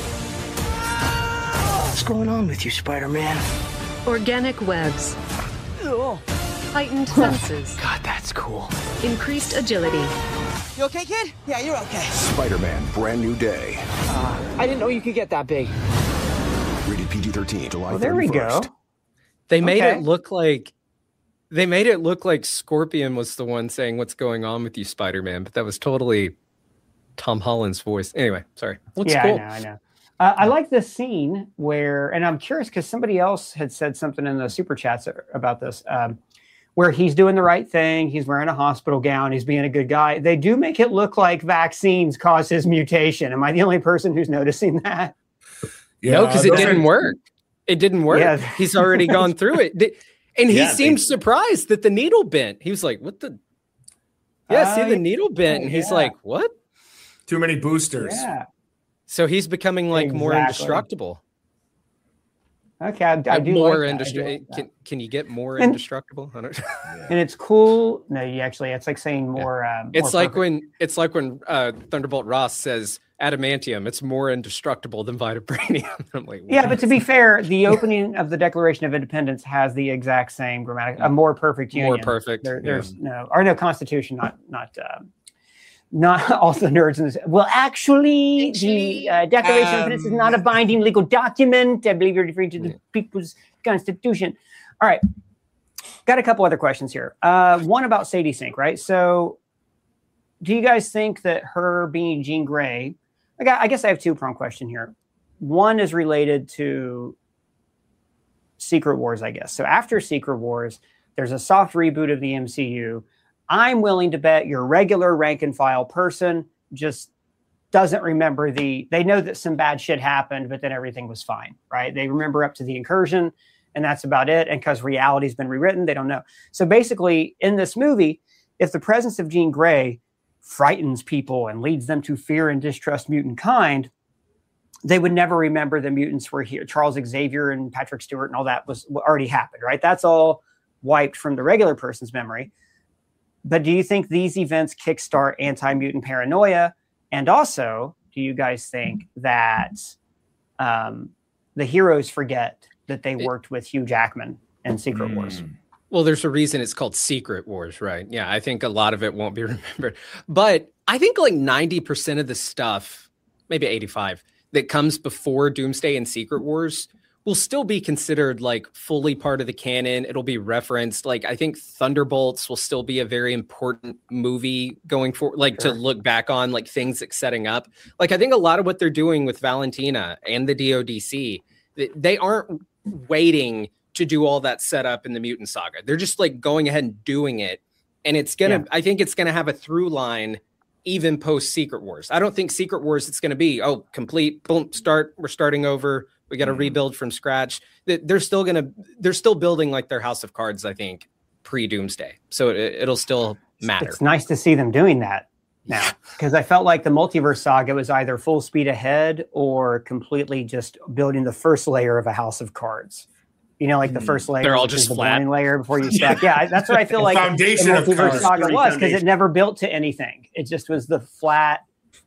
What's going on with you, Spider-Man? Organic webs, Oh, heightened senses, God, that's cool. increased agility. You okay, kid? Yeah, you're okay. Spider-Man Brand New Day. I didn't know you could get that big. Rated P G thirteen, July Well, there we go. thirty-first. They made Okay. it look like they made it look like Scorpion was the one saying, "What's going on with you, Spider-Man?" But that was totally Tom Holland's voice. Anyway, sorry. Looks yeah, cool. I know, I know. Uh, I like this scene where, and I'm curious because somebody else had said something in the super chats about this, um, where he's doing the right thing. He's wearing a hospital gown. He's being a good guy. They do make it look like vaccines cause his mutation. Am I the only person who's noticing that? Yeah, no, because it didn't work. It didn't work. Yeah. He's already gone through it. And he yeah, seemed they... surprised that the needle bent. He was like, what the? Yeah, uh, see the needle bent. And he's yeah. like, what? Too many boosters. Yeah. So he's becoming like exactly. more indestructible. Okay, I, I do more like indestructible. Like can can you get more and, indestructible? I don't and it's cool. No, you actually, it's like saying more. Yeah. Um, it's more like perfect. when it's like when uh, Thunderbolt Ross says adamantium. It's more indestructible than vibranium. I'm like, what? Yeah, but to be fair, the opening of the Declaration of Independence has the exact same grammatic, a more perfect union. More perfect. There, there's yeah. no, or no Constitution, not not. Uh, Not all the nerds in this. Well, actually, actually the uh, Declaration um, of Independence is not a binding legal document. I believe you're referring to the People's Constitution. All right. Got a couple other questions here. Uh, one about Sadie Sink, right? So do you guys think that her being Jean Grey, I, got, I guess I have two-pronged question here. One is related to Secret Wars, I guess. So after Secret Wars, there's a soft reboot of the M C U. I'm willing to bet your regular rank and file person just doesn't remember the, they know that some bad shit happened, but then everything was fine, right? They remember up to the incursion and that's about it. And because reality's been rewritten, they don't know. So basically in this movie, if the presence of Jean Grey frightens people and leads them to fear and distrust mutant kind, they would never remember the mutants were here. Charles Xavier and Patrick Stewart and all that was already happened, right? That's all wiped from the regular person's memory. But do you think these events kickstart anti-mutant paranoia? And also, do you guys think that um, the heroes forget that they worked with Hugh Jackman in Secret mm. Wars? Well, there's a reason it's called Secret Wars, right? Yeah, I think a lot of it won't be remembered. But I think like ninety percent of the stuff, maybe eighty-five, that comes before Doomsday and Secret Wars will still be considered like fully part of the canon. It'll be referenced. Like, I think Thunderbolts will still be a very important movie going forward, like sure. to look back on, like things it's setting up. Like, I think a lot of what they're doing with Valentina and the D O D C, they aren't waiting to do all that setup in the Mutant Saga. They're just like going ahead and doing it. And it's going to, yeah. I think it's going to have a through line even post Secret Wars. I don't think Secret Wars, it's going to be, oh, complete, boom, start, we're starting over. We got to mm-hmm. rebuild from scratch. They're still going to, they're still building like their House of Cards, I think, pre-Doomsday. So it, it'll still matter. It's nice to see them doing that now, because I felt like the Multiverse Saga was either full speed ahead or completely just building the first layer of a House of Cards. You know, like the first layer, they're all just the flat layer before you stack. Yeah, that's what I feel like foundation the Multiverse of Saga was, because it never built to anything. It just was the flat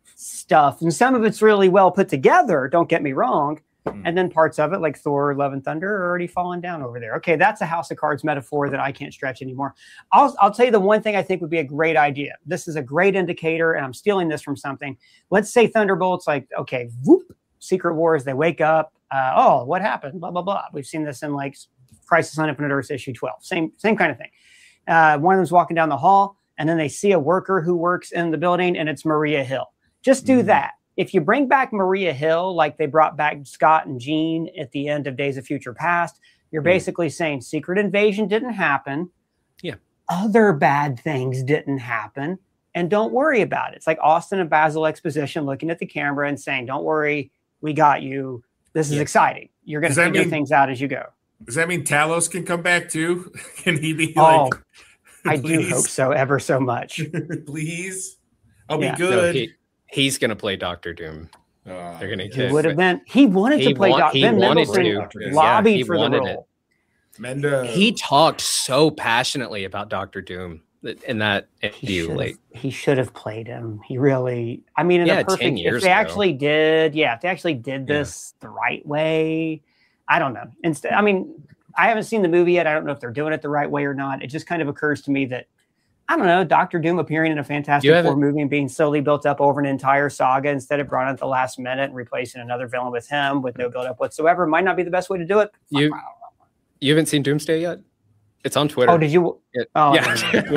stuff. And some of it's really well put together, don't get me wrong. And then parts of it, like Thor, Love and Thunder, are already falling down over there. Okay, that's a House of Cards metaphor that I can't stretch anymore. I'll, I'll tell you the one thing I think would be a great idea. This is a great indicator, and I'm stealing this from something. Let's say Thunderbolts, like, okay, whoop, Secret Wars, they wake up. Uh, oh, what happened? Blah, blah, blah. We've seen this in, like, Crisis on Infinite Earths issue twelve. Same, same kind of thing. Uh, one of them's walking down the hall, and then they see a worker who works in the building, and it's Maria Hill. Just do mm-hmm. that. If you bring back Maria Hill, like they brought back Scott and Jean at the end of Days of Future Past, you're basically mm. saying Secret Invasion didn't happen. Yeah. Other bad things didn't happen. And don't worry about it. It's like Austin and Basil Exposition looking at the camera and saying, don't worry, we got you. This is yeah. exciting. You're going to figure mean, things out as you go. Does that mean Talos can come back too? Can he be oh, like, I do hope so, ever so much. Please. I'll yeah. be good. No, he, He's going to play Doctor Doom. Uh, They're going to He would have been. He wanted he to play want, Doctor Doom. He wanted to. Lobbied yeah, he for the role. Mendo. He talked so passionately about Doctor Doom in that interview. Like, he should have played him. He really. I mean, in yeah, a perfect. ten years if they ago. actually did, yeah, if they actually did this yeah. the right way, I don't know. Instead, I mean, I haven't seen the movie yet. I don't know if they're doing it the right way or not. It just kind of occurs to me that. I don't know, Doctor Doom appearing in a Fantastic Four movie and being slowly built up over an entire saga instead of brought in at the last minute and replacing another villain with him with no build-up whatsoever might not be the best way to do it. You, you haven't seen Doomsday yet? It's on Twitter. Oh, did you? It, oh, yeah.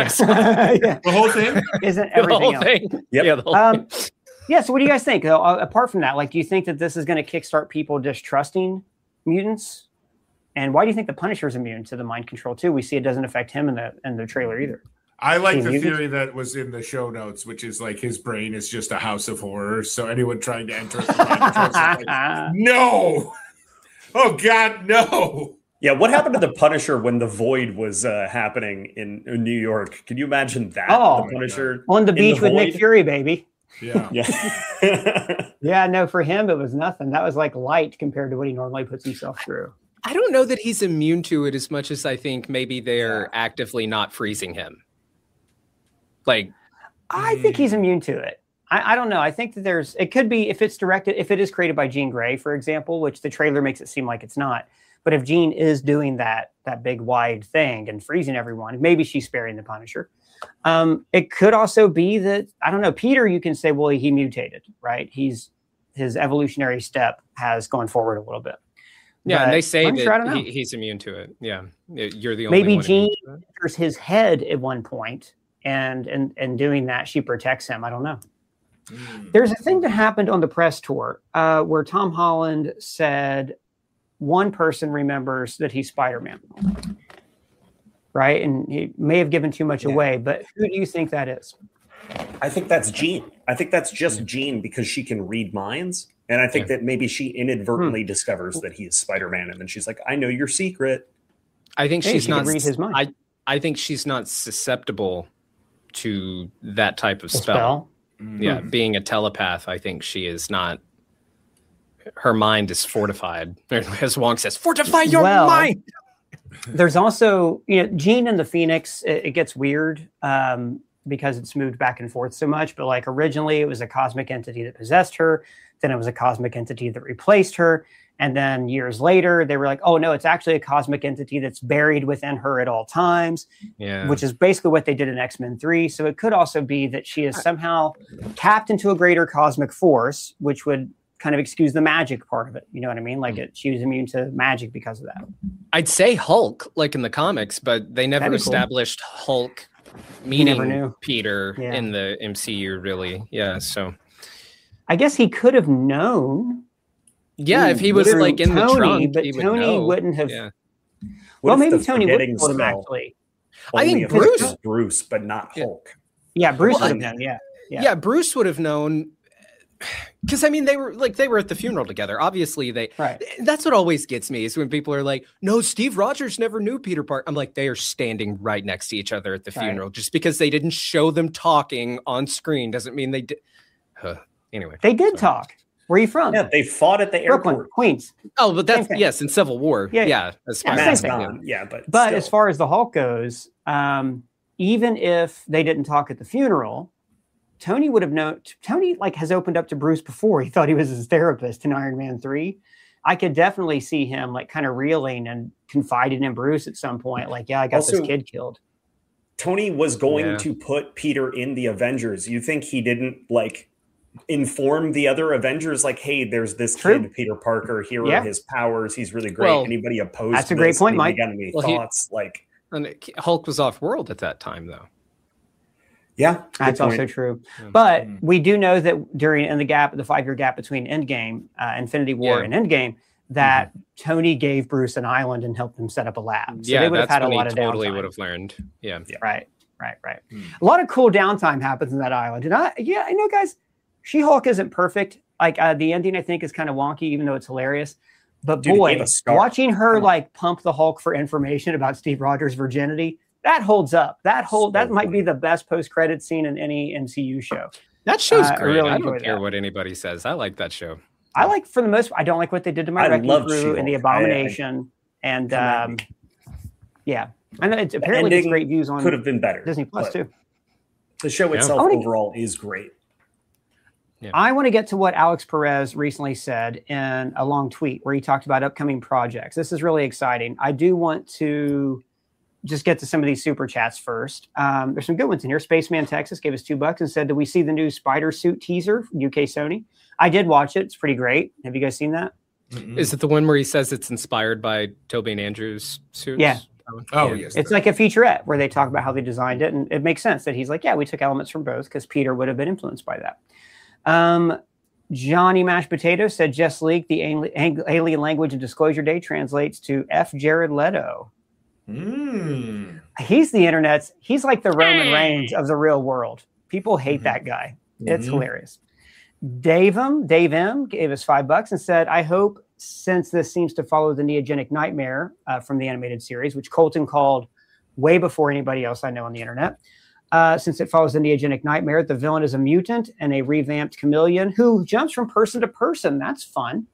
yeah. The whole thing? Isn't everything the whole else? Thing. Yep. Yeah, the whole um, thing. Yeah, so what do you guys think? Uh, apart from that, like, do you think that this is going to kickstart people distrusting mutants? And why do you think the Punisher is immune to the mind control too? We see it doesn't affect him in the in the trailer either. I like the Mutant? theory that was in the show notes, which is like his brain is just a house of horrors. So anyone trying to enter it, the mind control is like, no, oh God, no. Yeah, what happened to the Punisher when the Void was uh, happening in, in New York? Can you imagine that? Oh, the Punisher on the beach the with Nick Void? Fury, baby. Yeah, Yeah. Yeah, no, for him it was nothing. That was like light compared to what he normally puts himself through. I don't know that he's immune to it as much as I think maybe they're actively not freezing him. Like, I think he's immune to it. I, I don't know. I think that there's, it could be if it's directed, if it is created by Jean Grey, for example, which the trailer makes it seem like it's not. But if Jean is doing that, that big wide thing and freezing everyone, maybe she's sparing the Punisher. Um, it could also be that, I don't know, Peter, you can say, well, he mutated, right? He's, his evolutionary step has gone forward a little bit. yeah, But and they say Punisher, I don't that know. he, he's immune to it. Yeah, you're the only Maybe one. Jean immune to it. enters his head at one point, and and and doing that, she protects him. I don't know. There's a thing that happened on the press tour uh, where Tom Holland said one person remembers that he's Spider-Man, right? And he may have given too much Yeah. away, but who do you think that is? I think that's Jean. I think that's just Jean because she can read minds. And I think Yeah. that maybe she inadvertently discovers that he's Spider-Man. And then she's like, I know your secret. I think Hey, she's she could not. read his mind. I I think she's not susceptible to that type of The spell. spell? Yeah, being a telepath, I think she is not. Her mind is fortified. As Wong says, fortify your Well, mind. There's also, you know, Jean and the Phoenix, it, it gets weird um, because it's moved back and forth so much. But like originally it was a cosmic entity that possessed her. Then it was a cosmic entity that replaced her. And then years later, they were like, oh, no, it's actually a cosmic entity that's buried within her at all times, Yeah, which is basically what they did in X-Men three. So it could also be that she is somehow tapped into a greater cosmic force, which would kind of excuse the magic part of it. You know what I mean? Like it, she was immune to magic because of that. I'd say Hulk, like in the comics, but they never That'd be cool. established Hulk never meeting knew. Peter Yeah. in the M C U, really. Yeah, so I guess he could have known. yeah, if he was through like in the Tony, trunk, but he would Tony know. wouldn't have. Yeah. What Well, if maybe the Tony would forgetting have told him spell actually. I think only Bruce- affected Bruce, but not Yeah. Hulk? Yeah, Bruce Well, would have known. Yeah, Yeah. yeah, Bruce would have known because I mean they were like they were at the funeral together. Obviously, they right. that's what always gets me is when people are like, "No, Steve Rogers never knew Peter Parker." I'm like, they are standing right next to each other at the Right. funeral. Just because they didn't show them talking on screen doesn't mean they did. Huh. Anyway, They did sorry. talk. Where are you from? Yeah, they fought at the Brooklyn, airport. Queens. Oh, but that's Same thing. yes, in Civil War. Yeah, Yeah, yeah. yeah. as Yeah, far same as Mask thing. on. Yeah, but But still. as far as the Hulk goes, um, even if they didn't talk at the funeral, Tony would have known. Tony like has opened up to Bruce before. He thought he was his therapist in Iron Man three. I could definitely see him like kind of reeling and confiding in Bruce at some point. Like, yeah, I got Also- this kid killed. Tony was going Yeah. to put Peter in the Avengers. You think he didn't like inform the other Avengers, like, hey, there's this True. kid, Peter Parker. Here Yeah. are his powers. He's really great. Well, Anybody opposed? that's to a great this? point, Anybody Mike. Got any Well, he- thoughts? Like, And it- Hulk was off world at that time, though. yeah, good That's point. also true. Yeah. But Mm. we do know that during in the gap, the five year gap between Endgame, uh, Infinity War, Yeah. and Endgame, that Tony gave Bruce an island and helped him set up a lab. So yeah, they would have that's had a when lot he of totally downtime. would have learned. Yeah. Right, right, right. Hmm. A lot of cool downtime happens in that island. And I, yeah, I know, guys, She-Hulk isn't perfect. Like uh, the ending, I think, is kind of wonky, even though it's hilarious. But Dude, he boy, gave a scar. watching her Come on. like pump the Hulk for information about Steve Rogers' virginity, that holds up. That hold So that might funny. be the best post-credit scene in any M C U show. That show's Uh, I great. really I enjoyed don't care that. what anybody says. I like that show. I like, for the most, I don't like what they did to my I wrecking loved crew and the She-Hulk. I- I- Abomination, and Come at um, me. yeah, I know it's apparently gets ending great views on Could have been better. Disney Plus but too. The show Yeah. itself I wanna- overall is great. I want to get to what Alex Perez recently said in a long tweet where he talked about upcoming projects. This is really exciting. I do want to just get to some of these super chats first. Um, there's some good ones in here. Spaceman Texas gave us two bucks and said, "Do we see the new Spider Suit teaser?" U K Sony. I did watch it. It's pretty great. Have you guys seen that? Mm-mm. Is it the one where he says it's inspired by Tobey and Andrews' suits? Yeah. Oh, Yeah. yes. It's like a featurette where they talk about how they designed it, and it makes sense that he's like, "Yeah, we took elements from both," because Peter would have been influenced by that. Um, Johnny Mashed Potato said, just leaked the al- alien language of Disclosure Day translates to F. Jared Leto. Mm. He's the internet's, he's like the Roman Reigns of the real world. People hate Mm-hmm. that guy. It's Mhm. hilarious. Dave M, Dave M gave us five bucks and said, I hope since this seems to follow the Neogenic Nightmare uh, from the animated series, which Colton called way before anybody else I know on the internet. Uh, since it follows the Neogenic Nightmare, the villain is a mutant and a revamped chameleon who jumps from person to person. That's fun.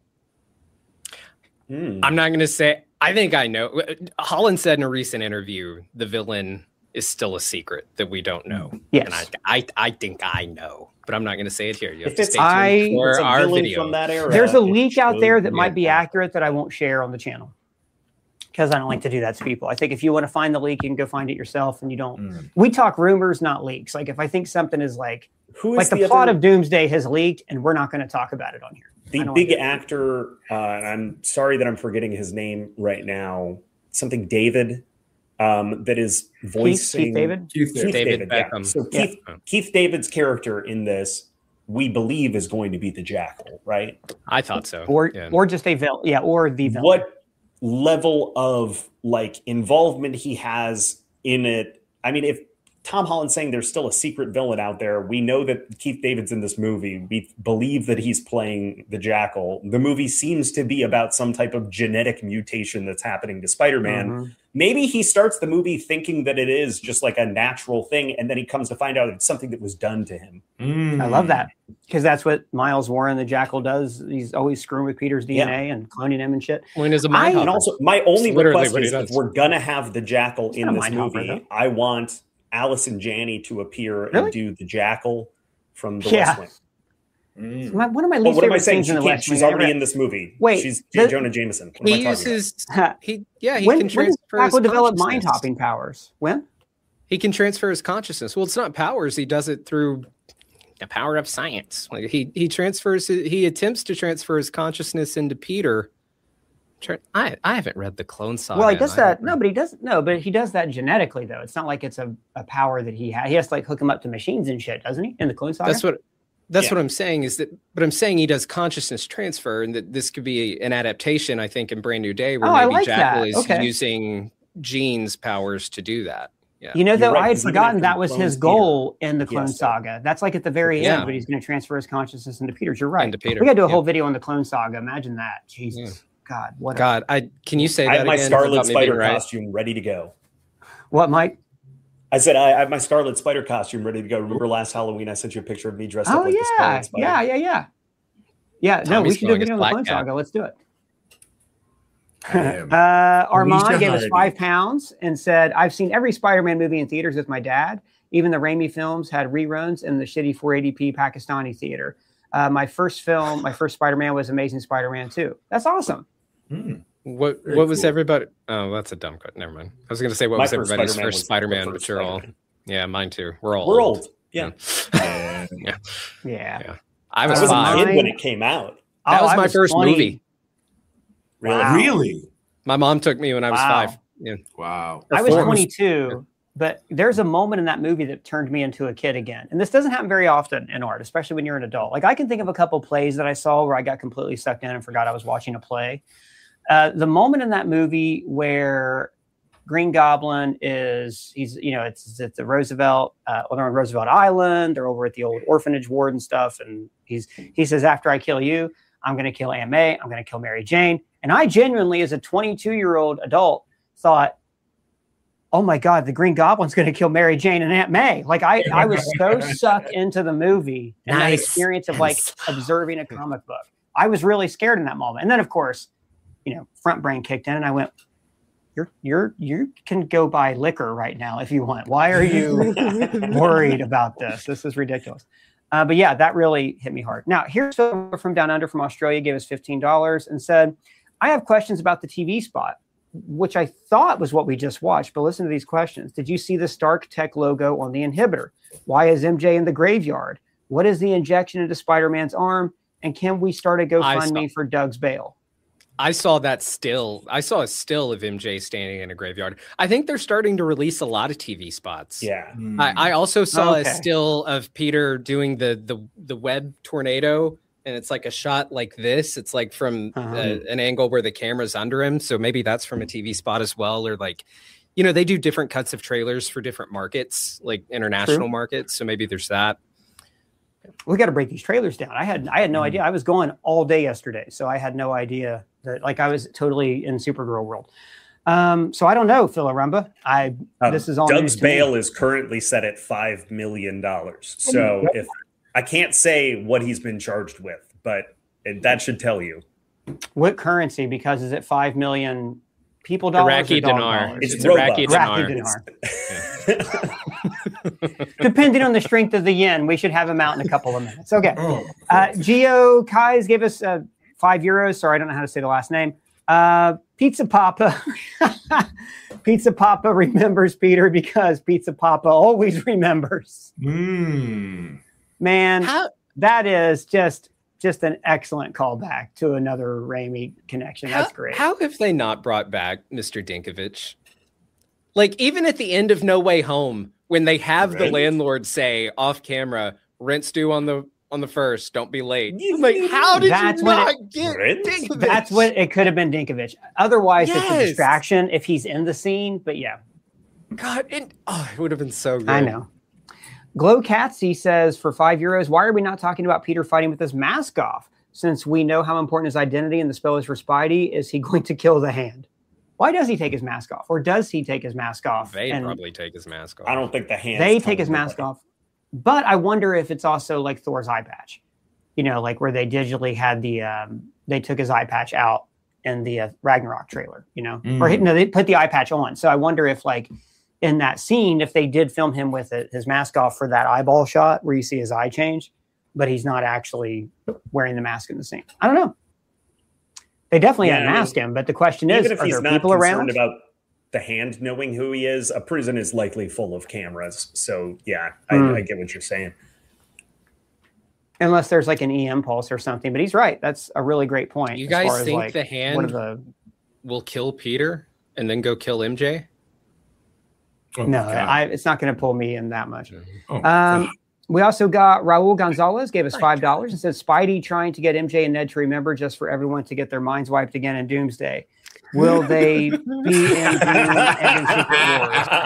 Hmm. I'm not going to say, I think I know. Holland said in a recent interview, the villain is still a secret that we don't know. Yes. And I, I, I think I know, but I'm not going to say it here. You have If to it's- stay tuned I- for It's a our villain video. from that era. There's a It leak out should there that be might be a- accurate that I won't share on the channel because I don't like to do that to people. I think if you want to find the leak, you can go find it yourself and you don't. Mm. We talk rumors, not leaks. Like if I think something is like, Who is like the, the plot other- of Doomsday has leaked and we're not going to talk about it on here. I The don't big like it. actor, uh, and I'm sorry that I'm forgetting his name right now, something David, um, that is Keith, voicing Keith David. Keith Keith David. David, David yeah. Beckham. So Yeah. Keith, Keith David's character in this, we believe, is going to be the Jackal, right? I thought so. Or, yeah. or just a villain. Yeah. Or the villain. What level of like involvement he has in it? I mean, if Tom Holland's saying there's still a secret villain out there, we know that Keith David's in this movie. We believe that he's playing the Jackal. The movie seems to be about some type of genetic mutation that's happening to Spider-Man. Mhm. Maybe he starts the movie thinking that it is just like a natural thing, and then he comes to find out it's something that was done to him. Mm. I love that because that's what Miles Warren, the Jackal, does. He's always screwing with Peter's D N A Yeah. and cloning him and shit. When is a I- mind And hopper. also, my only It's literally request what he is if does. we're gonna have the Jackal in not a this mind hopper, movie, though. I want Allison Janney to appear Really? and do the Jackal from The Yeah. West Wing. Mm. My, one of my But least what am I favorite saying? scenes She in the can't. West She's Wing. I already never- in this movie. Wait, she's the- Jonah Jameson. What am I He talking about? uses, he, yeah, he when, can when does transfer his Jackal develop mind consciousness. hopping powers? When? He can transfer his consciousness. Well, it's not powers. He does it through the power of science. Like he he transfers. He attempts to transfer his consciousness into Peter. Tra- I I haven't read the Clone Saga. Well, he does and I that. don't No, but he does no, but he does that genetically though. It's not like it's a, a power that he has. He has to like hook him up to machines and shit, doesn't he? In the Clone Saga. That's what. That's Yeah. what I'm saying is that, but I'm saying he does consciousness transfer, and that this could be an adaptation. I think in Brand New Day, where Oh, I maybe like Jackal that. is Okay. using Jean's powers to do that. Yeah, You know, You're though, right, I had because even forgotten after that he was clones his Peter, goal in the he Clone has to- Saga. That's like at the very Yeah. end, but he's going to transfer his consciousness into Peter's. You're right. Into Peter, We got to do a yeah. whole video on the Clone Saga. Imagine that. Jesus, God, what? a- God, I can you say that I have my again? Scarlet without me being Spider right? costume ready to go. What, Mike? I said I, I have my Scarlet Spider costume ready to go. Remember last Halloween I sent you a picture of me dressed Oh up like the yeah, Scarlet Spider? yeah, yeah, yeah. Yeah, no, we Tommy's should do a going as video on the Black Clone Cat. Saga. Let's do it. I am. Uh, Armand Alicia gave us Hardy. five pounds and said, I've seen every Spider-Man movie in theaters with my dad. Even the Raimi films had reruns in the shitty four eighty p Pakistani theater. Uh, my first film, my first Spider-Man was Amazing Spider-Man two. That's awesome. Mm. What Very what was cool. everybody? Oh, that's a dumb question. Never mind. I was going to say what My was first everybody's Spider-Man first was Spider-Man, the but first you're all Spider-Man. yeah, mine too. We're all We're old. old. Yeah. Yeah. Yeah. Yeah. Yeah. I I was, was a five. mine. kid when it came out. That Oh, was I my first twenty. movie. Really? Wow. Really? My mom took me when I was Wow. five. Yeah. Wow. I was Four. twenty-two, but there's a moment in that movie that turned me into a kid again. And this doesn't happen very often in art, especially when you're an adult. Like I can think of a couple plays that I saw where I got completely sucked in and forgot I was watching a play. Uh, the moment in that movie where Green Goblin is, he's, you know, it's it's the Roosevelt, uh, well, they're on Roosevelt Island. They're over at the old orphanage ward and stuff. And he's he says, after I kill you, I'm going to kill Aunt May. I'm going to kill Mary Jane. And I genuinely, as a twenty-two-year-old adult, thought, oh my God, the Green Goblin's going to kill Mary Jane and Aunt May. Like I, I was so sucked into the movie and that Nice. experience of like observing a comic book. I was really scared in that moment. And then of course, you know, front brain kicked in and I went, you're, you're, you can go buy liquor right now if you want. Why are you worried about this? This is ridiculous. Uh, but yeah, that really hit me hard. Now here's someone from Down Under from Australia, gave us fifteen dollars and said, I have questions about the T V spot, which I thought was what we just watched, but listen to these questions. Did you see the Stark Tech logo on the inhibitor? Why is M J in the graveyard? What is the injection into Spider-Man's arm? And can we start a GoFundMe for Doug's bail? I saw that still. I saw a still of M J standing in a graveyard. I think they're starting to release a lot of T V spots. Yeah. Mm. I, I also saw Okay. a still of Peter doing the the the web tornado and it's like a shot like this. It's like from Uh-huh. uh, an angle where the camera's under him. So maybe that's from a T V spot as well, or like, you know, they do different cuts of trailers for different markets, like international True. markets. So maybe there's that. We got to break these trailers down. I had I had no Mhm. idea. I was going all day yesterday, so I had no idea that like I was totally in Supergirl world. Um, so I don't know, Phil Arumba. I Um, this is all news Doug's to me. bail is currently set at five million dollars. So if I can't say what he's been charged with, but it, that should tell you. What currency? Because is it five million people dollars? Iraqi or dog dinar. dollars? It's It's Robux. Iraqi Iraqi dinar. dinar. Depending on the strength of the yen, we should have him out in a couple of minutes. Okay. Oh, Uh, Geo Kais gave us uh, five euros. Sorry, I don't know how to say the last name. Uh, Pizza Papa. Pizza Papa remembers Peter because Pizza Papa always remembers. mm. Man, How that is just just an excellent callback to another Raimi connection. That's how, great. How have they not brought back Mister Dinkovich? Like even at the end of No Way Home, when they have the Right. landlord say off camera, "Rent's due on the on the first. Don't be late." I'm like, how did That's you when not it- get Rent? Dinkovich? That's what it could have been, Dinkovich. Otherwise, it's a Yes. distraction if he's in the scene. But yeah, God, it, oh, it would have been so good. I know. Glow Catsy says for five euros, why are we not talking about Peter fighting with his mask off? Since we know how important his identity and the spell is for Spidey, is he going to kill the Hand? Why does he take his mask off? Or does he take his mask off? They and probably take his mask off. I don't think the hands. they take his totally mask like- off. But I wonder if it's also like Thor's eye patch. You know, like where they digitally had the, um, they took his eye patch out in the uh, Ragnarok trailer, you know, Mm. or no, they put the eye patch on. So I wonder if like in that scene, if they did film him with it, his mask off for that eyeball shot where you see his eye change, but he's not actually wearing the mask in the scene. I don't know. They definitely Yeah, I mean, unmasked him, but the question is, Even if are he's there not people concerned around? about the Hand knowing who he is, a prison is likely full of cameras. So yeah, I, Mm. I get what you're saying. Unless there's like an E M pulse or something, but he's right. That's a really great point. You as guys far as, think like, the what Hand are the will kill Peter and then go kill M J? Oh, no, God. I, it's not going to pull me in that much. Oh, Um, God. we also got Raul Gonzalez gave us five dollars and said Spidey trying to get M J and Ned to remember just for everyone to get their minds wiped again in Doomsday. Will they be in Doom and in Secret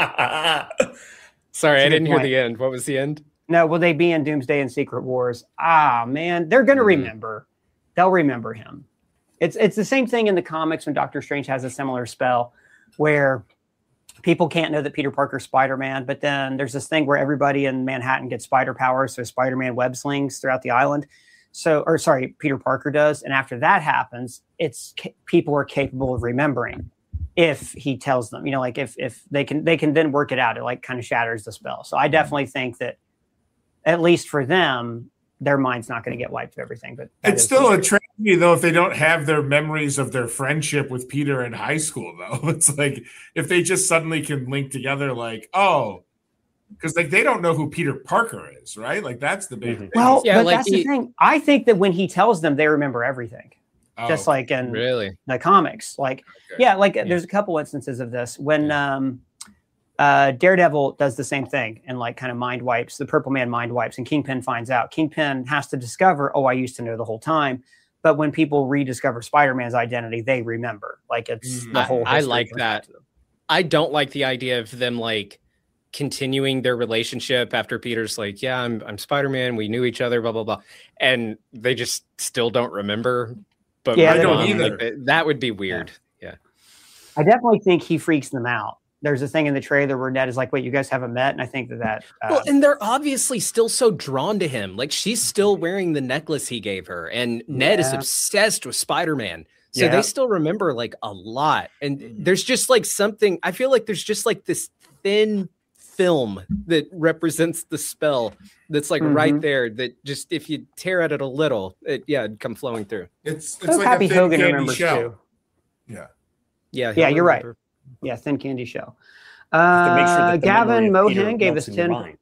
Wars? Sorry, That's a I good didn't hear point. the end. What was the end? No, will they be in Doomsday and Secret Wars? Ah, man, they're going to Mhm. remember. They'll remember him. It's it's the same thing in the comics when Doctor Strange has a similar spell where people can't know that Peter Parker's Spider-Man, but then there's this thing where everybody in Manhattan gets spider powers, so Spider-Man web slings throughout the island. So, or sorry, Peter Parker does. And after that happens, it's ca- people are capable of remembering if he tells them, you know, like if if they can they can then work it out. It like kind of shatters the spell. So I definitely think that at least for them, their mind's not going to get wiped of everything. But that It's is still the- a tragedy, though, if they don't have their memories of their friendship with Peter in high school, though. It's like if they just suddenly can link together, like, oh, because like they don't know who Peter Parker is, right? Like that's the big Mhm. thing. well, Yeah, but like that's he- the thing. I think that when he tells them, they remember everything, Oh, just like in Really? the comics. Like, okay. yeah, like there's a couple instances of this when um, uh, Daredevil does the same thing and like kind of mind wipes, the Purple Man mind wipes, and Kingpin finds out. Kingpin has to discover, oh, I used to know the whole time. But when people rediscover Spider-Man's identity, they remember. Like it's Mm. the whole. I, I history like comes back that. to them. I don't like the idea of them like continuing their relationship after Peter's like, yeah, I'm I'm Spider-Man. We knew each other, blah blah blah, and they just still don't remember. But Yeah, I move don't on. either. Like, that, that would be weird. Yeah. I definitely think he freaks them out. There's a thing in the trailer where Ned is like, "Wait, you guys haven't met?" And I think that that. Uh, Well, and they're obviously still so drawn to him. Like she's still wearing the necklace he gave her, and Ned is Yeah. obsessed with Spider-Man. So Yeah. they still remember like a lot. And there's just like something. I feel like there's just like this thin film that represents the spell that's like right Mhm. there. That just if you tear at it a little, it yeah, it'd come flowing through. It's it's so like Happy a thin Hogan candy remembers shell. too. Yeah. Yeah, Yeah, he'll you're right. remember. Yeah, thin candy shell. have to make sure Uh, that the memory Gavin of Peter Mohan gave melts us in your ten. mind.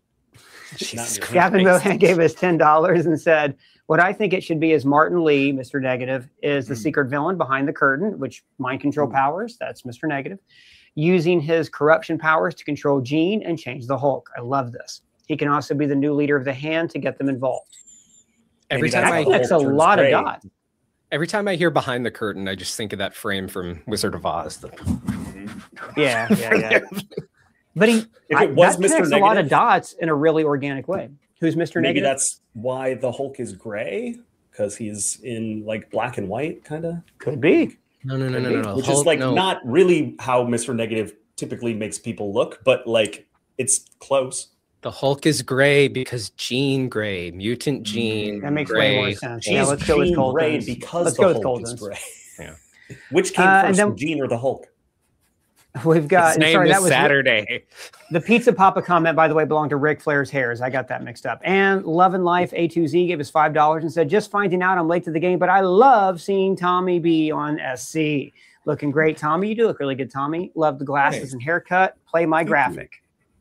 Jesus Not in your Christ. Gavin Christ. Mohan gave us ten dollars and said, "What I think it should be is Martin Lee, Mister Negative, is the Mm. secret villain behind the curtain, which mind control powers. That's Mister Negative, using his corruption powers to control Jean and change the Hulk. I love this. He can also be the new leader of the Hand to get them involved." Every Maybe time that's I how That's a Hulk turns lot of gray. dots. every time I hear behind the curtain, I just think of that frame from Wizard of Oz. The... Yeah, yeah, yeah. But he, If I, it was that Mister connects a lot of Negative, dots in a really organic way. Who's Mister maybe Negative? that's why the Hulk is gray, because he's in like black and white, kind of. Could be. No, no, no, no, no, no. Which Hulk, is like no. not really how Mister Negative typically makes people look, but like it's close. The Hulk is gray because Jean Grey, mutant Jean. That makes Grey. way more sense. She's Yeah, let's go with Jean Grey Colton's. because Let's the go with Hulk is Colton's. gray. Yeah. Which came Uh, and first, then- the Jean or the Hulk? We've got. His and name sorry, is that was Saturday. the Pizza Papa comment, by the way, belonged to Ric Flair's hairs. I got that mixed up. And Love and Life A two Z gave us five dollars and said, just finding out I'm late to the game, but I love seeing Tommy B on S C. Looking great, Tommy. You do look really good, Tommy. Love the glasses Thanks. and haircut. Play my Thank graphic.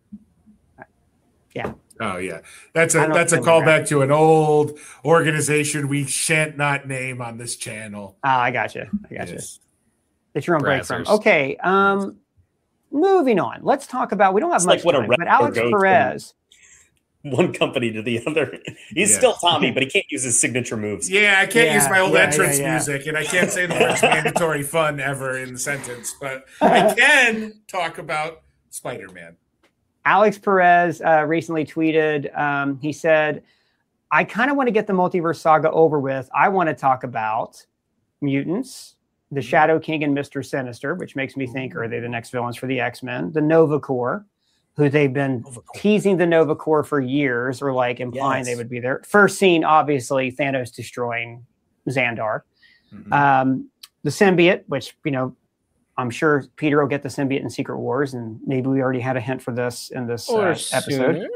Yeah. Oh yeah, that's I a don't that's a feel bad. callback to an old organization we shan't not name on this channel. Ah, I got you. I got you. Yes. That you're on break from. Brazzers. Okay. Um, moving on. Let's talk about. We don't have It's much like when a time, but rapper Alex goes Perez. One company to the other. He's Yeah. still Tommy, but he can't use his signature moves. Yeah, I can't Yeah, use my old yeah, entrance yeah, yeah. music, and I can't say the words mandatory fun ever in the sentence, but I can talk about Spider-Man. Alex Perez uh, recently tweeted. Um, he said, "I kind of want to get the multiverse saga over with. I want to talk about mutants, the Shadow King, and Mister Sinister, which makes me think, are they the next villains for the X-Men? The Nova Corps, who they've been Nova Corps. teasing the Nova Corps for years, or like implying Yes. they would be there. First scene, obviously, Thanos destroying Xandar. Mhm. Um, the symbiote, which, you know, I'm sure Peter will get the symbiote in Secret Wars, and maybe we already had a hint for this in this uh, episode. sooner.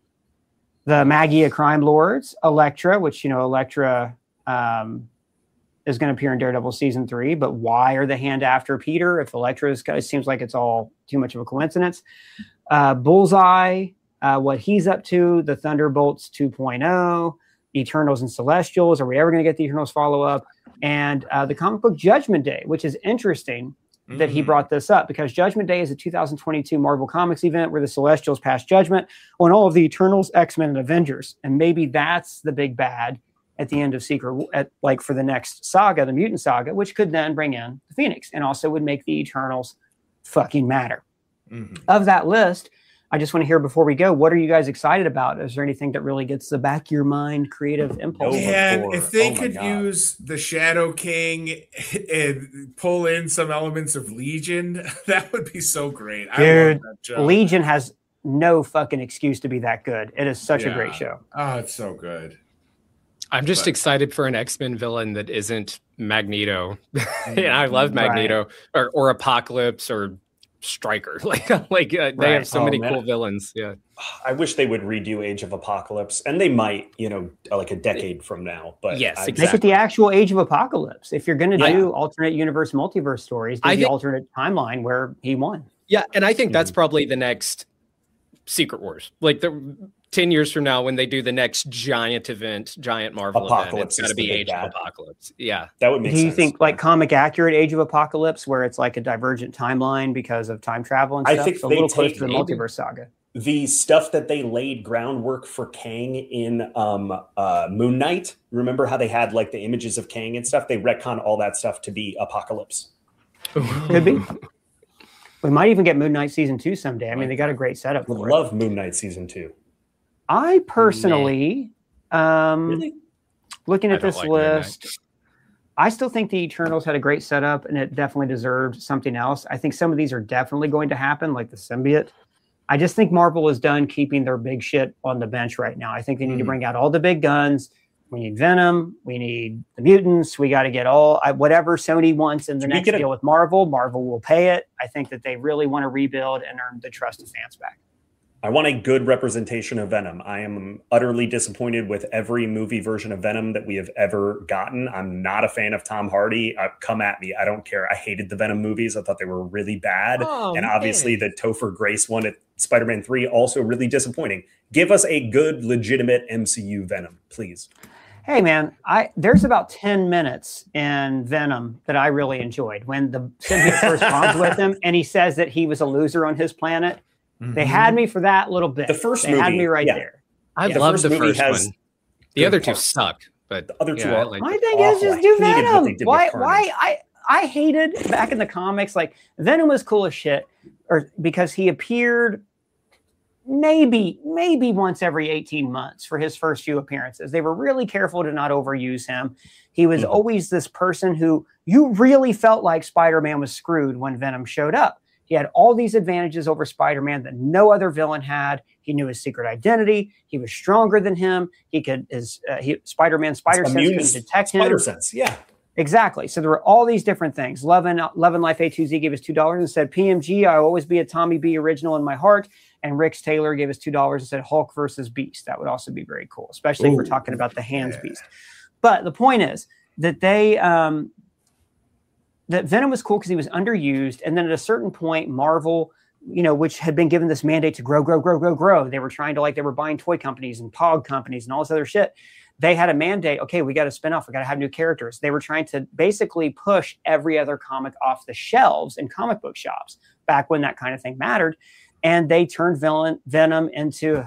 The Magia Crime Lords, Elektra, which, you know, Elektra um, is going to appear in Daredevil season three, but why are they hand after Peter if Elektra is, it seems like it's all too much of a coincidence. Uh, Bullseye, uh, what he's up to, the Thunderbolts two point oh, Eternals and Celestials. Are we ever going to get the Eternals follow up? And uh, the comic book Judgment Day, which is interesting that he Mhm. brought this up, because Judgment Day is a two thousand twenty-two Marvel Comics event where the Celestials pass judgment on all of the Eternals, X-Men, and Avengers. And maybe that's the big bad at the end of Secret, at, like for the next saga, the Mutant Saga, which could then bring in the Phoenix and also would make the Eternals fucking matter. Mhm. Of that list, I just want to hear before we go, what are you guys excited about? Is there anything that really gets the back of your mind creative impulse? Nova Man, Corps. if they Oh my could God. use the Shadow King and pull in some elements of Legion, that would be so great. I Dude, love that show. Legion has no fucking excuse to be that good. It is such a Yeah. great show. Oh, it's so good. I'm just But- excited for an X-Men villain that isn't Magneto. And I love Right. Magneto or, or Apocalypse or Stryker. Like, like uh, they Right. have so Oh, many man. cool villains. Yeah. I wish they would redo Age of Apocalypse, and they might, you know, like a decade from now. But Yes, I, exactly. Make it the actual Age of Apocalypse. If you're going to Yeah. do alternate universe, multiverse stories, do I the think- alternate timeline where he won. Yeah, and I think that's Mhm. probably the next Secret Wars. Like the ten years from now, when they do the next giant event, giant Marvel event, Apocalypse it's got is to the be big Age bad. of Apocalypse. Yeah, That would make Do you sense. think like comic accurate Age of Apocalypse, where it's like a divergent timeline because of time travel and I stuff? think It's a they little close take to the maybe- multiverse saga. the stuff that they laid groundwork for Kang in um, uh, Moon Knight? Remember how they had like the images of Kang and stuff? They retcon all that stuff to be Apocalypse. Could be. We might even get Moon Knight season two someday. I mean, they got a great setup Would for it. love Moon Knight season two. I personally, um, Really? looking I at don't this like Moon Knight. list, I still think the Eternals had a great setup and it definitely deserved something else. I think some of these are definitely going to happen, like the symbiote. I just think Marvel is done keeping their big shit on the bench right now. I think they need to Mhm. bring out all the big guns. We need Venom. We need the mutants. We got to get all I, whatever Sony wants in the Can we next get a- deal with Marvel. Marvel will pay it. I think that they really want to rebuild and earn the trust of fans back. I want a good representation of Venom. I am utterly disappointed with every movie version of Venom that we have ever gotten. I'm not a fan of Tom Hardy. Uh, come at me. I don't care. I hated the Venom movies. I thought they were really bad. Oh, and obviously man. the Topher Grace one at Spider-Man three, also really disappointing. Give us a good, legitimate M C U Venom, please. Hey man, I there's about ten minutes in Venom that I really enjoyed when the symbiote first bonds with him and he says that he was a loser on his planet. They had me for that little bit. The first they had movie, me right yeah. there. I Yeah, the love first the movie first has one. The good other two parts. suck. but the other two yeah, are like, My thing awful. is just I do hated what Venom. they did with Why? Carnage. Why? I I hated back in the comics. Like Venom was cool as shit, or because he appeared maybe maybe once every eighteen months for his first few appearances. They were really careful to not overuse him. He was Mhm. always this person who you really felt like Spider-Man was screwed when Venom showed up. He had all these advantages over Spider-Man that no other villain had. He knew his secret identity. He was stronger than him. He could his uh, he, Spider-Man spider It's sense immune could to detect him. Spider sense, yeah. Exactly. So there were all these different things. Love and, Love and Life A two Z gave us two dollars and said, P M G, I'll always be a Tommy B original in my heart. And Rix Taylor gave us two dollars and said, Hulk versus Beast. That would also be very cool, especially if we're Ooh, talking about the hands yeah. beast. But the point is that they, um, that Venom was cool because he was underused. And then at a certain point, Marvel, you know, which had been given this mandate to grow, grow, grow, grow, grow. They were trying to, like, they were buying toy companies and Pog companies and all this other shit. They had a mandate. Okay, we got to spin off. We got to have new characters. They were trying to basically push every other comic off the shelves in comic book shops back when that kind of thing mattered. And they turned villain, Venom into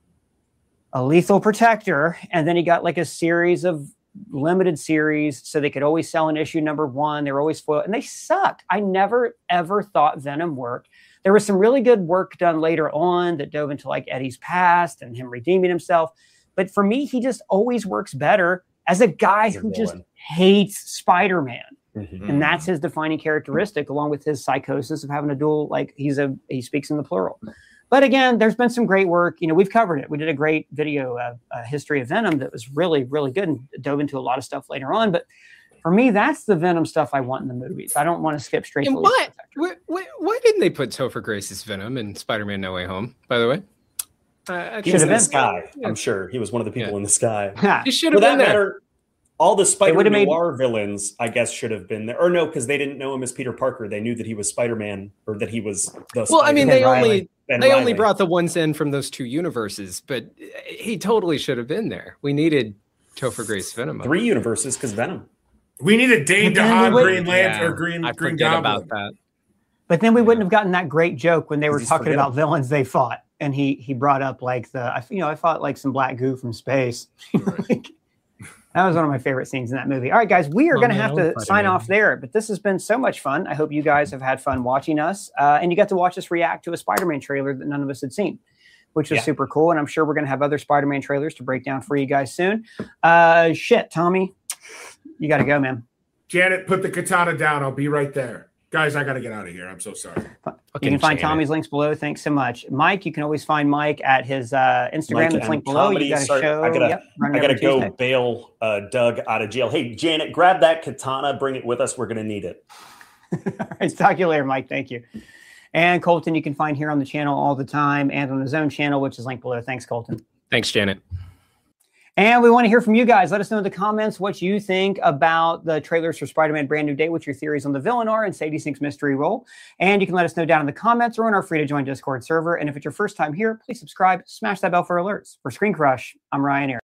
a lethal protector. And then he got like a series of limited series so they could always sell an issue number one. They were always foiled and they sucked. I never, ever thought Venom worked. There was some really good work done later on that dove into like Eddie's past and him redeeming himself. But for me, he just always works better as a guy As a who just villain. hates Spider-Man. Mhm. And that's his defining characteristic, along with his psychosis of having a dual, like he's a, he speaks in the plural. But again, there's been some great work. You know, we've covered it. We did a great video, uh, uh, history of Venom that was really, really good and dove into a lot of stuff later on. But for me, that's the Venom stuff I want in the movies. I don't want to skip straight and to why, why, why, why didn't they put Topher Grace's Venom in Spider-Man No Way Home, by the way? Uh, He was in been. the sky. Yeah. I'm sure he was one of the people Yeah. in the sky. Ha. He should For have that been there. matter, all the Spider would've made- Noir villains, I guess, should have been there. Or no, because they didn't know him as Peter Parker. They knew that he was Spider-Man, or that he was the. Well, I mean, Ben they Reilly. only Ben they only Reilly. brought the ones in from those two universes, but he totally should have been there. We needed Topher Grace Venom. three universes because Venom. We need a Dane But then DeHaan we Green would- Lantern Yeah, or Green I Green forget Goblin. about that. But then we wouldn't have gotten that great joke when they were He's talking about forgettable. villains they fought. And he he brought up like the, I- you know, I fought like some black goo from space. Like, that was one of my favorite scenes in that movie. All right, guys, we are Oh, going to man, have I to was sign Spider-Man. off there. But this has been so much fun. I hope you guys have had fun watching us. Uh, and you got to watch us react to a Spider-Man trailer that none of us had seen, which was Yeah. super cool. And I'm sure we're going to have other Spider-Man trailers to break down for you guys soon. Uh, shit, Tommy, you got to go, man. Janet, put the katana down. I'll be right there. Guys, I got to get out of here. I'm so sorry. You Fucking can find Janet. Tommy's links below. Thanks so much, Mike. You can always find Mike at his uh, Instagram. Mike That's and linked below. comedy You got a start- show. I gotta, Yep, running I gotta every go Tuesday. bail uh, Doug out of jail. Hey, Janet, grab that katana. Bring it with us. We're gonna need it. All right, talk to you later, Mike. Thank you. And Colton, you can find here on the channel all the time and on his own channel, which is linked below. Thanks, Colton. Thanks, Janet. And we want to hear from you guys. Let us know in the comments what you think about the trailers for Spider-Man Brand New Day, what your theories on the villain are and Sadie Sink's mystery role. And you can let us know down in the comments or on our free to join Discord server. And if it's your first time here, please subscribe, smash that bell for alerts. For Screen Crush, I'm Ryan Ayre.